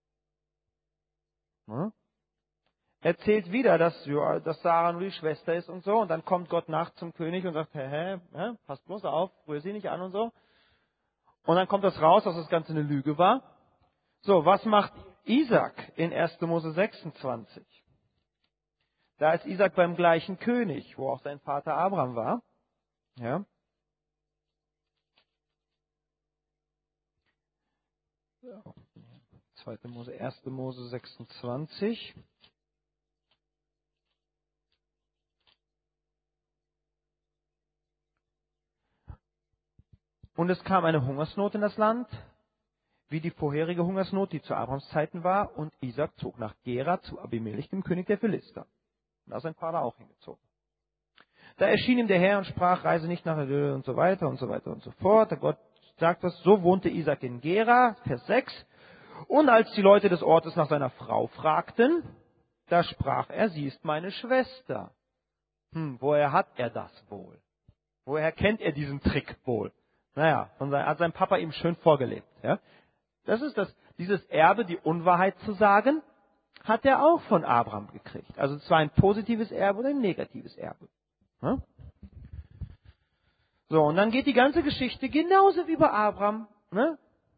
Ja? Erzählt wieder, dass Sarah nur die Schwester ist und so. Und dann kommt Gott nach zum König und sagt, passt bloß auf, rühr sie nicht an und so. Und dann kommt das raus, dass das Ganze eine Lüge war. So, was macht Isaac in 1. Mose 26? Da ist Isaac beim gleichen König, wo auch sein Vater Abraham war. Ja. So. 2. Mose, 1. Mose 26. Und es kam eine Hungersnot in das Land, wie die vorherige Hungersnot, die zu Abrahams Zeiten war. Und Isaac zog nach Gera zu Abimelech, dem König der Philister. Und da ist sein Vater auch hingezogen. Da erschien ihm der Herr und sprach, reise nicht nach und so weiter und so weiter und so fort. Der Gott sagt das, so wohnte Isaac in Gera, Vers 6. Und als die Leute des Ortes nach seiner Frau fragten, da sprach er, sie ist meine Schwester. Woher hat er das wohl? Woher kennt er diesen Trick wohl? Hat sein Papa ihm schön vorgelebt. Ja? Das ist dieses Erbe, die Unwahrheit zu sagen, hat er auch von Abraham gekriegt. Also zwar ein positives Erbe oder ein negatives Erbe. Ja? So, und dann geht die ganze Geschichte genauso wie bei Abraham. Ne?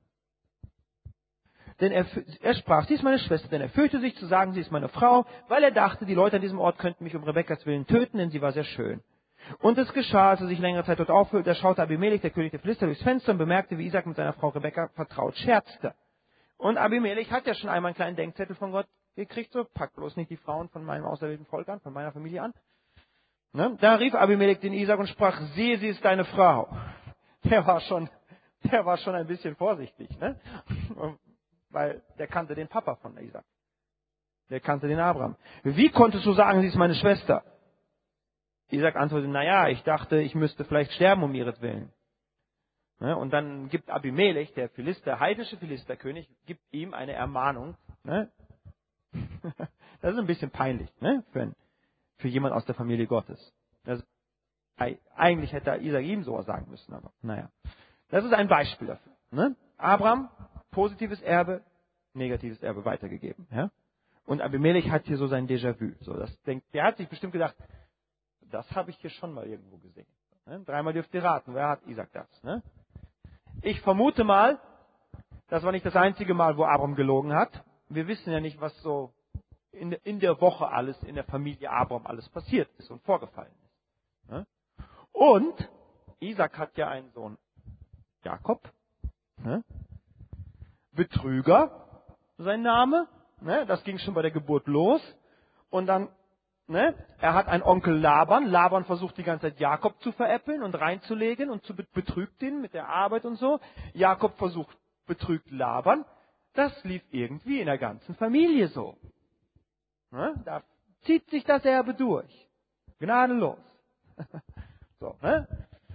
Denn er sprach, sie ist meine Schwester, denn er fürchtete sich zu sagen, sie ist meine Frau, weil er dachte, die Leute an diesem Ort könnten mich um Rebekkas Willen töten, denn sie war sehr schön. Und es geschah, als er sich längere Zeit dort aufhielt, da schaute Abimelech, der König der Philister, durchs Fenster und bemerkte, wie Isaac mit seiner Frau Rebekka vertraut scherzte. Und Abimelech hat ja schon einmal einen kleinen Denkzettel von Gott gekriegt, so, pack bloß nicht die Frauen von meinem auserwählten Volk an, von meiner Familie an. Ne? Da rief Abimelech den Isaac und sprach, siehe, sie ist deine Frau. Der war schon ein bisschen vorsichtig, ne? Weil der kannte den Papa von Isaac. Der kannte den Abraham. Wie konntest du sagen, sie ist meine Schwester? Isaac antwortete, ich dachte, ich müsste vielleicht sterben um ihretwillen. Ne? Und dann gibt Abimelech, der heidnische Philisterkönig, gibt ihm eine Ermahnung. Ne? Das ist ein bisschen peinlich, ne? Für jemand aus der Familie Gottes. Eigentlich hätte Isaac ihm sowas sagen müssen, aber naja. Das ist ein Beispiel dafür. Ne? Abraham, positives Erbe, negatives Erbe weitergegeben. Ja? Und Abimelech hat hier so sein Déjà-vu. So, der hat sich bestimmt gedacht, das habe ich hier schon mal irgendwo gesehen. Ne? 3-mal dürft ihr raten, wer hat Isaac das? Ne? Ich vermute mal, das war nicht das einzige Mal, wo Abraham gelogen hat. Wir wissen ja nicht, was so in der Woche alles in der Familie Abraham alles passiert ist und vorgefallen ist. Ne? Und Isaac hat ja einen Sohn, Jakob. Ne? Betrüger, sein Name. Ne? Das ging schon bei der Geburt los. Und dann, ne? Er hat einen Onkel Laban. Laban versucht die ganze Zeit Jakob zu veräppeln und reinzulegen und betrügt ihn mit der Arbeit und so. Jakob betrügt Laban. Das lief irgendwie in der ganzen Familie so. Ne? Da zieht sich das Erbe durch. Gnadenlos. So, ne?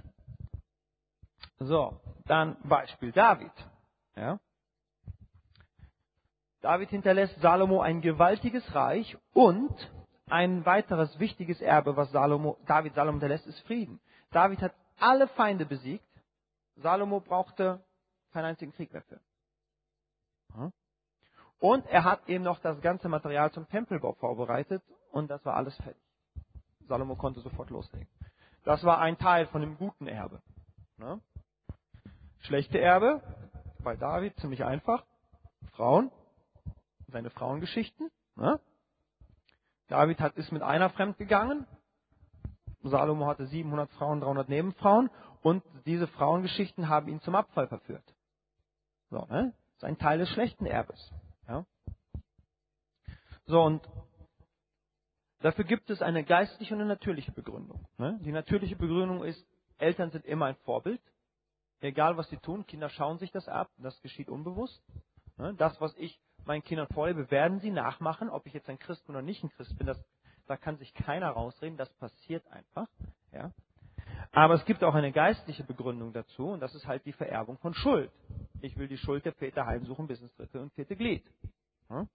So, dann Beispiel David. Ja? David hinterlässt Salomo ein gewaltiges Reich und ein weiteres wichtiges Erbe, was David Salomo hinterlässt, ist Frieden. David hat alle Feinde besiegt. Salomo brauchte keinen einzigen Krieg mehr für. Und er hat eben noch das ganze Material zum Tempelbau vorbereitet und das war alles fertig. Salomo konnte sofort loslegen. Das war ein Teil von dem guten Erbe. Ne? Schlechte Erbe bei David ziemlich einfach. Frauen, seine Frauengeschichten. Ne? David ist mit einer fremdgegangen. Salomo hatte 700 Frauen, 300 Nebenfrauen und diese Frauengeschichten haben ihn zum Abfall verführt. So, ne? Das ist ein Teil des schlechten Erbes. Ja? So, und dafür gibt es eine geistliche und eine natürliche Begründung. Ne? Die natürliche Begründung ist, Eltern sind immer ein Vorbild. Egal, was sie tun, Kinder schauen sich das ab. Das geschieht unbewusst. Ne? Das, was ich meinen Kindern vorlebe, werden sie nachmachen. Ob ich jetzt ein Christ bin oder nicht ein Christ bin, da kann sich keiner rausreden. Das passiert einfach. Ja? Aber es gibt auch eine geistliche Begründung dazu. Und das ist halt die Vererbung von Schuld. Ich will die Schuld der Väter heimsuchen bis ins 3. und 4. Glied. Ja?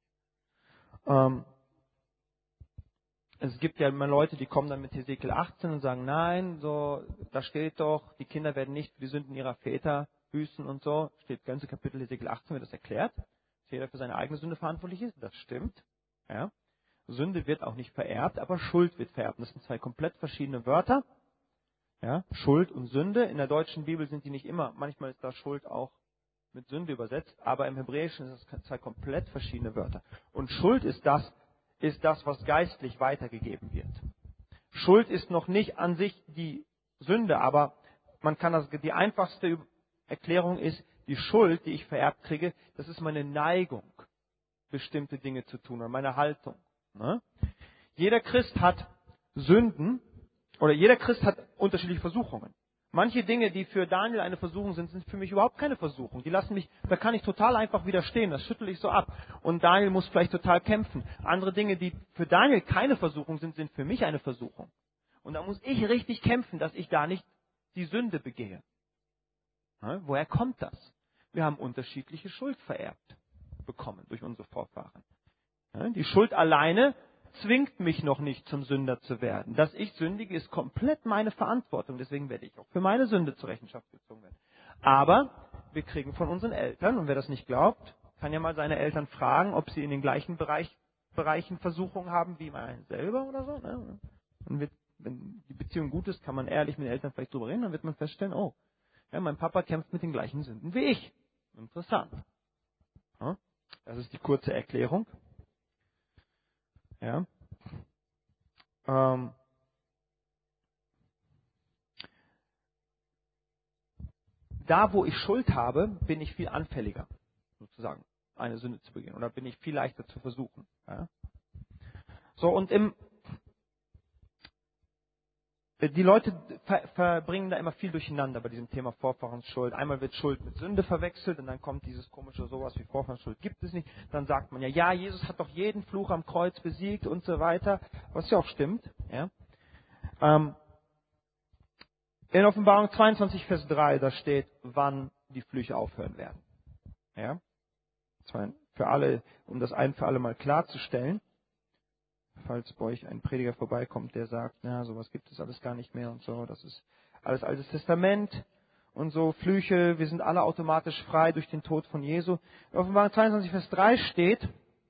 Es gibt ja immer Leute, die kommen dann mit Hesekiel 18 und sagen, nein, so, da steht doch, die Kinder werden nicht für die Sünden ihrer Väter büßen und so. Steht das ganze Kapitel Hesekiel 18, wird das erklärt, dass jeder für seine eigene Sünde verantwortlich ist. Das stimmt. Ja. Sünde wird auch nicht vererbt, aber Schuld wird vererbt. Das sind zwei komplett verschiedene Wörter. Ja. Schuld und Sünde. In der deutschen Bibel sind die nicht immer. Manchmal ist da Schuld auch mit Sünde übersetzt, aber im Hebräischen sind es zwei komplett verschiedene Wörter. Und Schuld ist das, was geistlich weitergegeben wird. Schuld ist noch nicht an sich die Sünde, aber die einfachste Erklärung ist, die Schuld, die ich vererbt kriege, das ist meine Neigung, bestimmte Dinge zu tun oder meine Haltung. Ne? Jeder Christ hat Sünden oder jeder Christ hat unterschiedliche Versuchungen. Manche Dinge, die für Daniel eine Versuchung sind, sind für mich überhaupt keine Versuchung. Da kann ich total einfach widerstehen, das schüttel ich so ab. Und Daniel muss vielleicht total kämpfen. Andere Dinge, die für Daniel keine Versuchung sind, sind für mich eine Versuchung. Und da muss ich richtig kämpfen, dass ich da nicht die Sünde begehe. Woher kommt das? Wir haben unterschiedliche Schuld vererbt bekommen durch unsere Vorfahren. Die Schuld alleine zwingt mich noch nicht zum Sünder zu werden. Dass ich sündige, ist komplett meine Verantwortung. Deswegen werde ich auch für meine Sünde zur Rechenschaft gezogen. Aber wir kriegen von unseren Eltern, und wer das nicht glaubt, kann ja mal seine Eltern fragen, ob sie in den gleichen Bereichen Versuchungen haben wie man selber oder so. Ne? Und wenn die Beziehung gut ist, kann man ehrlich mit den Eltern vielleicht drüber reden, dann wird man feststellen, oh, ja, mein Papa kämpft mit den gleichen Sünden wie ich. Interessant. Ja? Das ist die kurze Erklärung. Ja. Da, wo ich Schuld habe, bin ich viel anfälliger, sozusagen, eine Sünde zu begehen. Oder bin ich viel leichter zu versuchen. Ja? So, und die Leute verbringen da immer viel durcheinander bei diesem Thema Vorfahrensschuld. Einmal wird Schuld mit Sünde verwechselt und dann kommt dieses komische sowas wie Vorfahrensschuld gibt es nicht. Dann sagt man ja, Jesus hat doch jeden Fluch am Kreuz besiegt und so weiter, was ja auch stimmt. Ja? In Offenbarung 22, Vers 3, da steht, wann die Flüche aufhören werden. Ja? Für alle, um das ein für alle Mal klarzustellen, falls bei euch ein Prediger vorbeikommt, der sagt, na, sowas gibt es alles gar nicht mehr und so, das ist alles Altes Testament und so, Flüche, wir sind alle automatisch frei durch den Tod von Jesu. In Offenbarung 22, Vers 3 steht,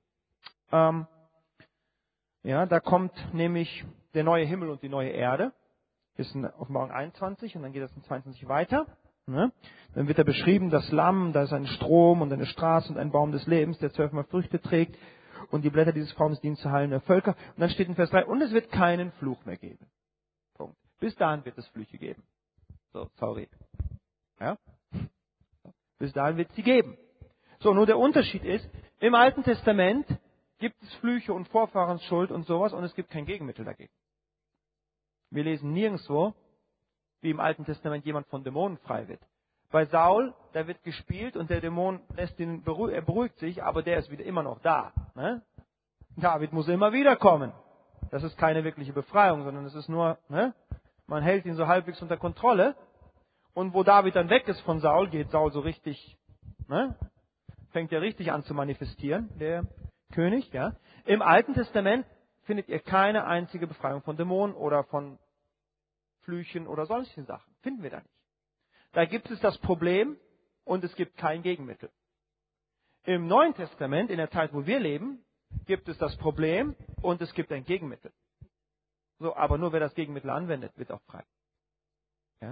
da kommt nämlich der neue Himmel und die neue Erde. Ist in Offenbarung 21 und dann geht das in 22 weiter. Ne? Dann wird da beschrieben, das Lamm, da ist ein Strom und eine Straße und ein Baum des Lebens, der 12-mal Früchte trägt und die Blätter dieses Baumes dienen zur Heilung der Völker. Und dann steht in Vers 3, und es wird keinen Fluch mehr geben. Punkt. Bis dahin wird es Flüche geben. So, sorry. Ja? Bis dahin wird es sie geben. So, nur der Unterschied ist, im Alten Testament gibt es Flüche und Vorfahrensschuld und sowas und es gibt kein Gegenmittel dagegen. Wir lesen nirgendwo, wie im Alten Testament jemand von Dämonen frei wird. Bei Saul, da wird gespielt und der Dämon er beruhigt sich, aber der ist wieder immer noch da. Ne? David muss immer wieder kommen. Das ist keine wirkliche Befreiung, sondern es ist nur, man hält ihn so halbwegs unter Kontrolle. Und wo David dann weg ist von Saul, geht Saul so richtig, fängt er richtig an zu manifestieren, der König. Ja? Im Alten Testament findet ihr keine einzige Befreiung von Dämonen oder von Flüchen oder solchen Sachen. Finden wir da nicht. Da gibt es das Problem und es gibt kein Gegenmittel. Im Neuen Testament, in der Zeit, wo wir leben, gibt es das Problem und es gibt ein Gegenmittel. So, aber nur wer das Gegenmittel anwendet, wird auch frei. Ja?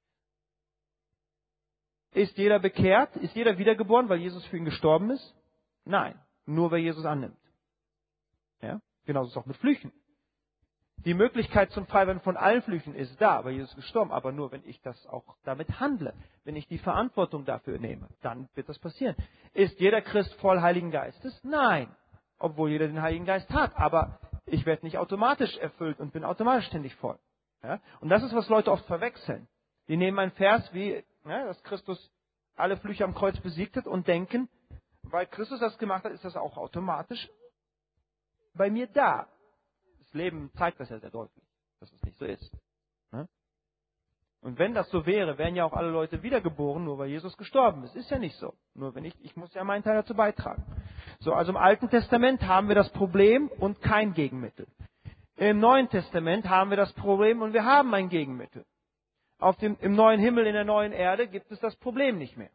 Ist jeder bekehrt? Ist jeder wiedergeboren, weil Jesus für ihn gestorben ist? Nein, nur wer Jesus annimmt. Ja? Genauso ist es auch mit Flüchen. Die Möglichkeit zum Freiwerden von allen Flüchen ist da, weil Jesus ist gestorben, aber nur, wenn ich das auch damit handle, wenn ich die Verantwortung dafür nehme, dann wird das passieren. Ist jeder Christ voll Heiligen Geistes? Nein, obwohl jeder den Heiligen Geist hat, aber ich werde nicht automatisch erfüllt und bin automatisch ständig voll. Ja? Und das ist, was Leute oft verwechseln. Die nehmen einen Vers wie, dass Christus alle Flüche am Kreuz besiegt hat und denken, weil Christus das gemacht hat, ist das auch automatisch bei mir da. Das Leben zeigt das ja sehr deutlich, dass es nicht so ist. Und wenn das so wäre, wären ja auch alle Leute wiedergeboren, nur weil Jesus gestorben ist. Ist ja nicht so. Nur wenn ich muss ja meinen Teil dazu beitragen. So, also im Alten Testament haben wir das Problem und kein Gegenmittel. Im Neuen Testament haben wir das Problem und wir haben ein Gegenmittel. Im neuen Himmel, in der neuen Erde gibt es das Problem nicht mehr.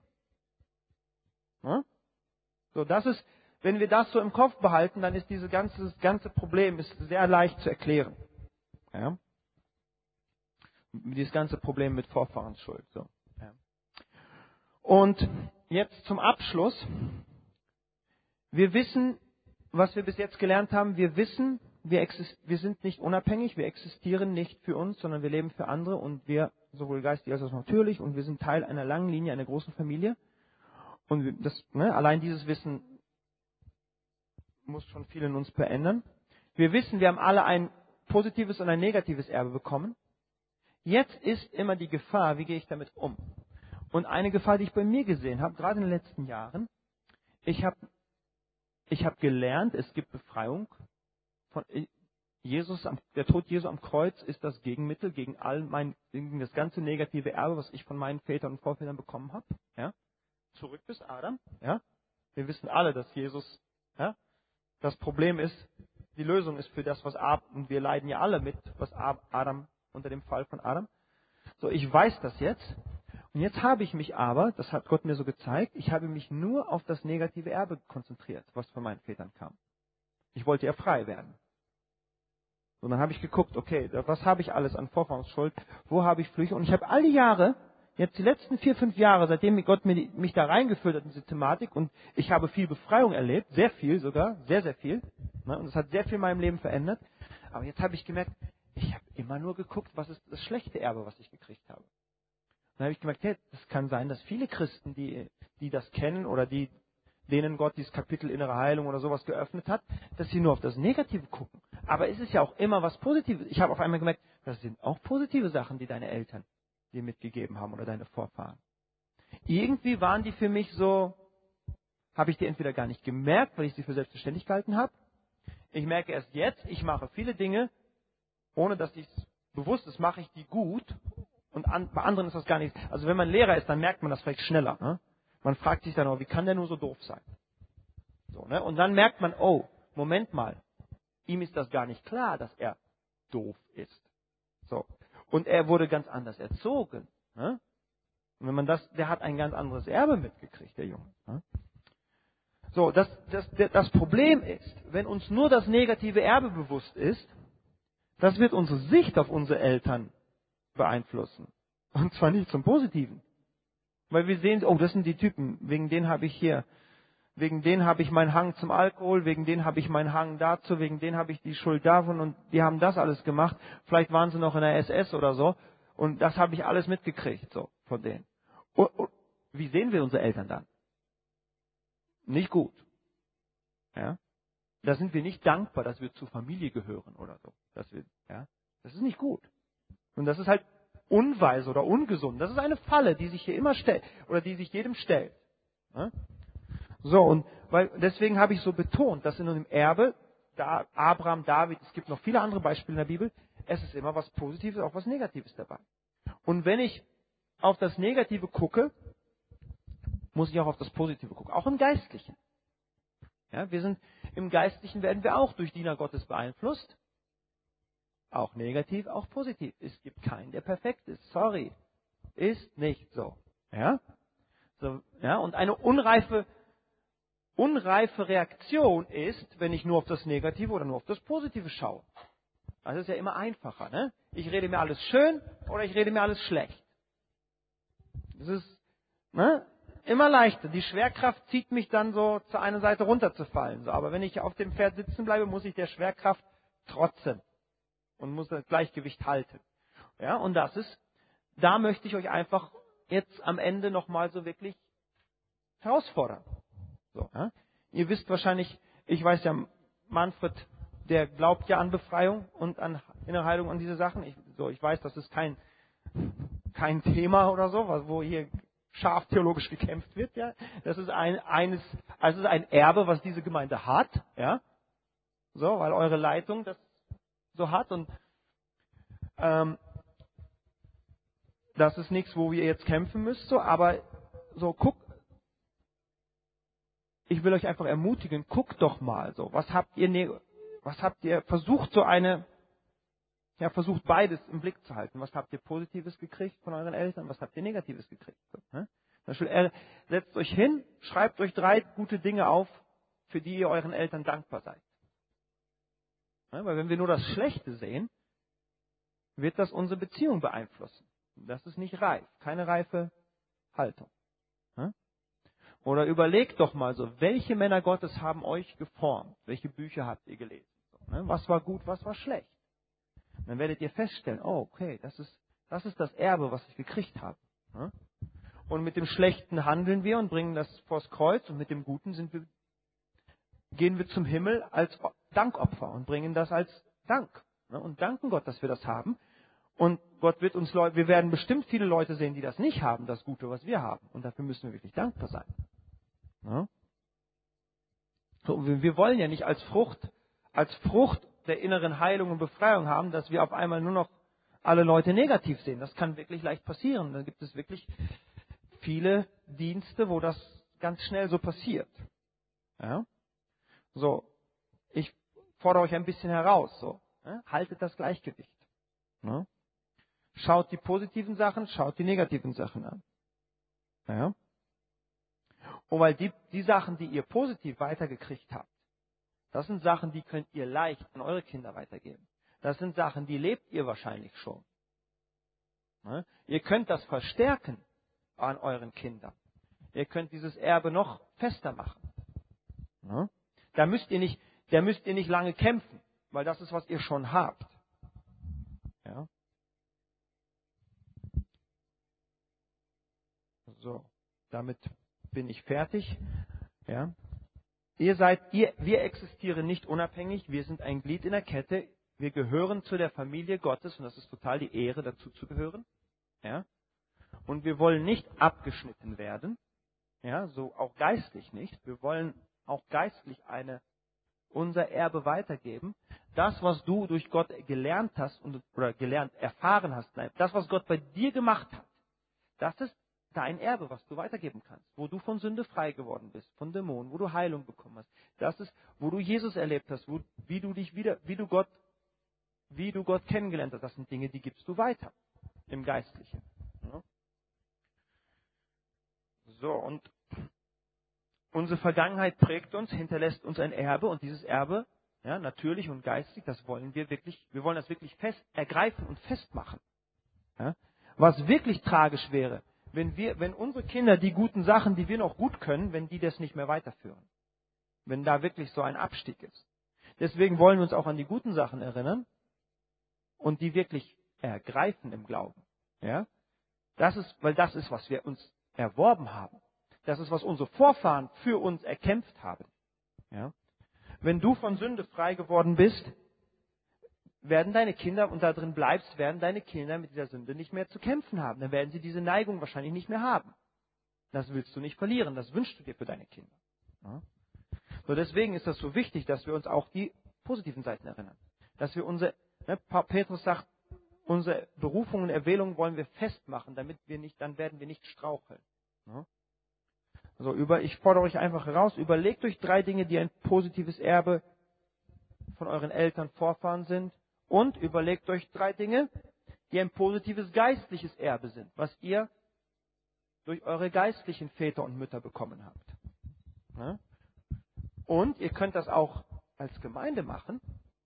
So, das ist, wenn wir das so im Kopf behalten, dann ist dieses ganze Problem ist sehr leicht zu erklären. Ja? Dieses ganze Problem mit Vorfahrensschuld. So. Ja. Und jetzt zum Abschluss. Wir wissen, was wir bis jetzt gelernt haben. Wir wissen, wir sind nicht unabhängig, wir existieren nicht für uns, sondern wir leben für andere und wir, sowohl geistig als auch natürlich, und wir sind Teil einer langen Linie, einer großen Familie. Und allein dieses Wissen muss schon viel in uns verändern. Wir wissen, wir haben alle ein positives und ein negatives Erbe bekommen. Jetzt ist immer die Gefahr, wie gehe ich damit um? Und eine Gefahr, die ich bei mir gesehen habe, gerade in den letzten Jahren, ich habe gelernt, es gibt Befreiung von Jesus, der Tod Jesu am Kreuz ist das Gegenmittel gegen gegen das ganze negative Erbe, was ich von meinen Vätern und Vorvätern bekommen habe. Ja? Zurück bis Adam. Ja? Wir wissen alle, dass Jesus, das Problem ist, die Lösung ist für das, was und wir leiden ja alle mit, was Adam unter dem Fall von Adam. So, ich weiß das jetzt. Und jetzt habe ich mich aber, das hat Gott mir so gezeigt, ich habe mich nur auf das negative Erbe konzentriert, was von meinen Vätern kam. Ich wollte ja frei werden. Und dann habe ich geguckt, okay, was habe ich alles an Vorfahrensschuld, wo habe ich Flüche? Und ich habe all die Jahre, jetzt die letzten 4, 5 Jahre, seitdem Gott mich da reingeführt hat in diese Thematik, und ich habe viel Befreiung erlebt, sehr viel sogar, sehr, sehr viel. Ne, und es hat sehr viel in meinem Leben verändert. Aber jetzt habe ich gemerkt, ich habe immer nur geguckt, was ist das schlechte Erbe, was ich gekriegt habe. Dann habe ich gemerkt, hey, es kann sein, dass viele Christen, die das kennen oder denen Gott dieses Kapitel innere Heilung oder sowas geöffnet hat, dass sie nur auf das Negative gucken. Aber es ist ja auch immer was Positives. Ich habe auf einmal gemerkt, das sind auch positive Sachen, die deine Eltern dir mitgegeben haben oder deine Vorfahren. Irgendwie waren die für mich so, habe ich die entweder gar nicht gemerkt, weil ich sie für selbstverständlich gehalten habe. Ich merke erst jetzt, ich mache viele Dinge, ohne dass ich es bewusst ist, mache ich die gut. Und bei anderen ist das gar nicht. Also wenn man Lehrer ist, dann merkt man das vielleicht schneller. Ne? Man fragt sich dann auch, wie kann der nur so doof sein? So, ne? Und dann merkt man, oh, Moment mal, ihm ist das gar nicht klar, dass er doof ist. So. Und er wurde ganz anders erzogen. Ne? Und wenn man der hat ein ganz anderes Erbe mitgekriegt, der Junge. Ne? So, das Problem ist, wenn uns nur das negative Erbe bewusst ist, das wird unsere Sicht auf unsere Eltern beeinflussen. Und zwar nicht zum Positiven. Weil wir sehen, oh, das sind die Typen, wegen denen habe ich meinen Hang zum Alkohol, wegen denen habe ich meinen Hang dazu, wegen denen habe ich die Schuld davon und die haben das alles gemacht. Vielleicht waren sie noch in der SS oder so und das habe ich alles mitgekriegt, so, von denen. Und wie sehen wir unsere Eltern dann? Nicht gut. Ja? Da sind wir nicht dankbar, dass wir zur Familie gehören oder so. Das ist nicht gut. Und das ist halt unweise oder ungesund. Das ist eine Falle, die sich hier immer stellt oder die sich jedem stellt. Ja? So, und deswegen habe ich so betont, dass in einem Erbe, da Abraham, David, es gibt noch viele andere Beispiele in der Bibel, es ist immer was Positives, auch was Negatives dabei. Und wenn ich auf das Negative gucke, muss ich auch auf das Positive gucken, auch im Geistlichen. Ja, im Geistlichen werden wir auch durch Diener Gottes beeinflusst. Auch negativ, auch positiv. Es gibt keinen, der perfekt ist. Sorry. Ist nicht so. Ja? So, ja? Und eine unreife Reaktion ist, wenn ich nur auf das Negative oder nur auf das Positive schaue. Das ist ja immer einfacher. Ne? Ich rede mir alles schön oder ich rede mir alles schlecht. Das ist immer leichter. Die Schwerkraft zieht mich dann so zur einen Seite runterzufallen. So, aber wenn ich auf dem Pferd sitzen bleibe, muss ich der Schwerkraft trotzen und muss das Gleichgewicht halten. Ja, und da möchte ich euch einfach jetzt am Ende nochmal so wirklich herausfordern. So, ja. Ihr wisst wahrscheinlich, ich weiß ja, Manfred, der glaubt ja an Befreiung und an innere Heilung, an diese Sachen. Ich weiß, das ist kein Thema oder so, wo hier scharf theologisch gekämpft wird. Ja. Das ist ein Erbe, was diese Gemeinde hat. Ja. So, weil eure Leitung das so hat und das ist nichts, wo ihr jetzt kämpfen müsst, so, aber so ich will euch einfach ermutigen, guckt doch mal so, was habt ihr versucht versucht beides im Blick zu halten. Was habt ihr Positives gekriegt von euren Eltern, was habt ihr Negatives gekriegt? So, ne? Zum Beispiel, setzt euch hin, schreibt euch 3 gute Dinge auf, für die ihr euren Eltern dankbar seid. Ja, weil wenn wir nur das Schlechte sehen, wird das unsere Beziehung beeinflussen. Das ist nicht reif, keine reife Haltung. Ja? Oder überlegt doch mal so, welche Männer Gottes haben euch geformt? Welche Bücher habt ihr gelesen? So, ne? Was war gut, was war schlecht? Dann werdet ihr feststellen, oh, okay, das ist das Erbe, was ich gekriegt habe. Ja? Und mit dem Schlechten handeln wir und bringen das vors Kreuz und mit dem Guten gehen wir zum Himmel als Dankopfer und bringen das als Dank. Ja? Und danken Gott, dass wir das haben. Und Gott wird wir werden bestimmt viele Leute sehen, die das nicht haben, das Gute, was wir haben. Und dafür müssen wir wirklich dankbar sein. Ja? So, wir wollen ja nicht als Frucht der inneren Heilung und Befreiung haben, dass wir auf einmal nur noch alle Leute negativ sehen. Das kann wirklich leicht passieren. Da gibt es wirklich viele Dienste, wo das ganz schnell so passiert. Ja? So, ich fordere euch ein bisschen heraus. So, ja? Haltet das Gleichgewicht. Ja? Schaut die positiven Sachen, schaut die negativen Sachen an. Ja? Und weil die Sachen, die ihr positiv weitergekriegt habt, das sind Sachen, die könnt ihr leicht an eure Kinder weitergeben. Das sind Sachen, die lebt ihr wahrscheinlich schon. Ja? Ihr könnt das verstärken an euren Kindern. Ihr könnt dieses Erbe noch fester machen. Ja? Da müsst ihr nicht lange kämpfen, weil das ist, was ihr schon habt. Ja? So, damit bin ich fertig. Ja? Wir existieren nicht unabhängig, wir sind ein Glied in der Kette, wir gehören zu der Familie Gottes und das ist total die Ehre, dazu zu gehören. Ja? Und wir wollen nicht abgeschnitten werden, ja, so auch geistlich nicht. Wir wollen auch geistlich unser Erbe weitergeben. Das, was du durch Gott gelernt hast oder erfahren hast, das, was Gott bei dir gemacht hat, das ist dein Erbe, was du weitergeben kannst, wo du von Sünde frei geworden bist, von Dämonen, wo du Heilung bekommen hast. Das ist, wo du Jesus erlebt hast, wie du Gott kennengelernt hast. Das sind Dinge, die gibst du weiter im Geistlichen. Ja? So, und unsere Vergangenheit prägt uns, hinterlässt uns ein Erbe und dieses Erbe, ja, natürlich und geistig, wir wollen das wirklich fest ergreifen und festmachen. Ja? Was wirklich tragisch wäre, wenn unsere Kinder die guten Sachen, die wir noch gut können, wenn die das nicht mehr weiterführen. Wenn da wirklich so ein Abstieg ist. Deswegen wollen wir uns auch an die guten Sachen erinnern und die wirklich ergreifen im Glauben. Ja? Weil das ist, was wir uns erworben haben. Das ist, was unsere Vorfahren für uns erkämpft haben. Ja? Wenn du von Sünde frei geworden bist, werden deine Kinder, und da drin bleibst, werden deine Kinder mit dieser Sünde nicht mehr zu kämpfen haben. Dann werden sie diese Neigung wahrscheinlich nicht mehr haben. Das willst du nicht verlieren. Das wünschst du dir für deine Kinder. Ja? So deswegen ist das so wichtig, dass wir uns auch die positiven Seiten erinnern. Dass wir Petrus sagt, unsere Berufung und Erwählung wollen wir festmachen, dann werden wir nicht straucheln. Ja? Also ich fordere euch einfach heraus, überlegt euch 3 Dinge, die ein positives Erbe von euren Eltern, Vorfahren sind. Und überlegt euch 3 Dinge, die ein positives geistliches Erbe sind, was ihr durch eure geistlichen Väter und Mütter bekommen habt. Ja? Und ihr könnt das auch als Gemeinde machen.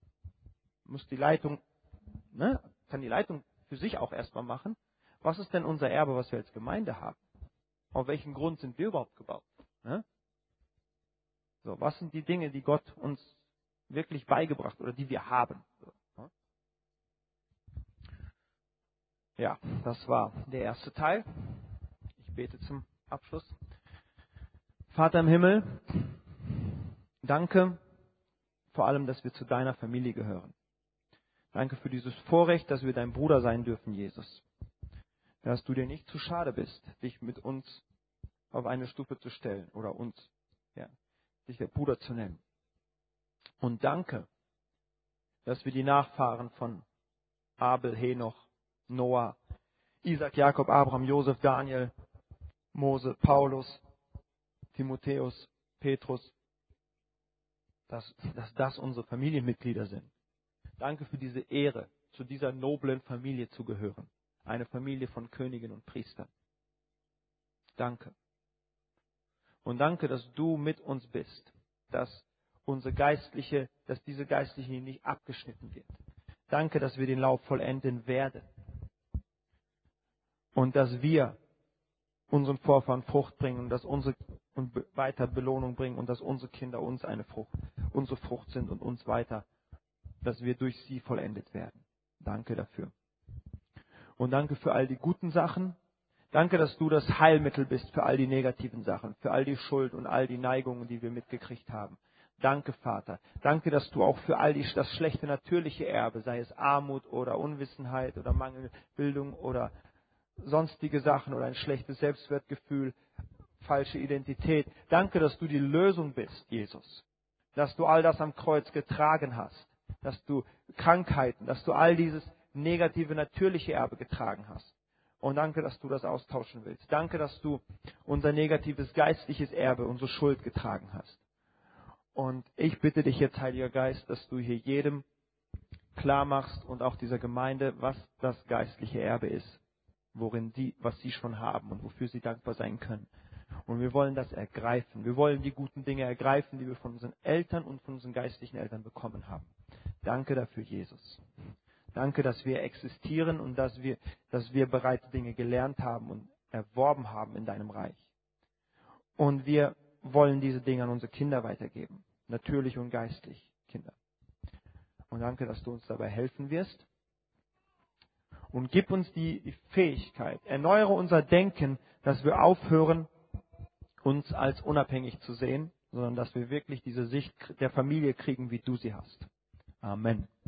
Kann die Leitung für sich auch erstmal machen. Was ist denn unser Erbe, was wir als Gemeinde haben? Auf welchen Grund sind wir überhaupt gebaut? Ja? So, was sind die Dinge, die Gott uns wirklich beigebracht oder die wir haben? Ja, das war der erste Teil. Ich bete zum Abschluss. Vater im Himmel, danke vor allem, dass wir zu deiner Familie gehören. Danke für dieses Vorrecht, dass wir dein Bruder sein dürfen, Jesus. Dass du dir nicht zu schade bist, dich mit uns auf eine Stufe zu stellen oder dich der Bruder zu nennen. Und danke, dass wir die Nachfahren von Abel, Henoch, Noah, Isaac, Jakob, Abraham, Josef, Daniel, Mose, Paulus, Timotheus, Petrus, dass das unsere Familienmitglieder sind. Danke für diese Ehre, zu dieser noblen Familie zu gehören. Eine Familie von Königen und Priestern. Danke. Und danke, dass du mit uns bist, dass diese geistliche Linie nicht abgeschnitten wird. Danke, dass wir den Lauf vollenden werden. Und dass wir unseren Vorfahren Frucht bringen und weiter Belohnung bringen und dass unsere Kinder unsere Frucht sind und uns weiter, dass wir durch sie vollendet werden. Danke dafür. Und danke für all die guten Sachen. Danke, dass du das Heilmittel bist für all die negativen Sachen, für all die Schuld und all die Neigungen, die wir mitgekriegt haben. Danke, Vater. Danke, dass du auch für all das schlechte natürliche Erbe, sei es Armut oder Unwissenheit oder Mangelbildung oder sonstige Sachen oder ein schlechtes Selbstwertgefühl, falsche Identität. Danke, dass du die Lösung bist, Jesus. Dass du all das am Kreuz getragen hast. Dass du Krankheiten, dass du all dieses negative natürliche Erbe getragen hast. Und danke, dass du das austauschen willst. Danke, dass du unser negatives geistliches Erbe, unsere Schuld getragen hast. Und ich bitte dich jetzt, Heiliger Geist, dass du hier jedem klar machst und auch dieser Gemeinde, was das geistliche Erbe ist. was sie schon haben und wofür sie dankbar sein können. Und wir wollen das ergreifen. Wir wollen die guten Dinge ergreifen, die wir von unseren Eltern und von unseren geistlichen Eltern bekommen haben. Danke dafür, Jesus. Danke, dass wir existieren und dass wir bereits Dinge gelernt haben und erworben haben in deinem Reich. Und wir wollen diese Dinge an unsere Kinder weitergeben. Natürlich und geistlich, Kinder. Und danke, dass du uns dabei helfen wirst. Und gib uns die Fähigkeit, erneuere unser Denken, dass wir aufhören, uns als unabhängig zu sehen, sondern dass wir wirklich diese Sicht der Familie kriegen, wie du sie hast. Amen.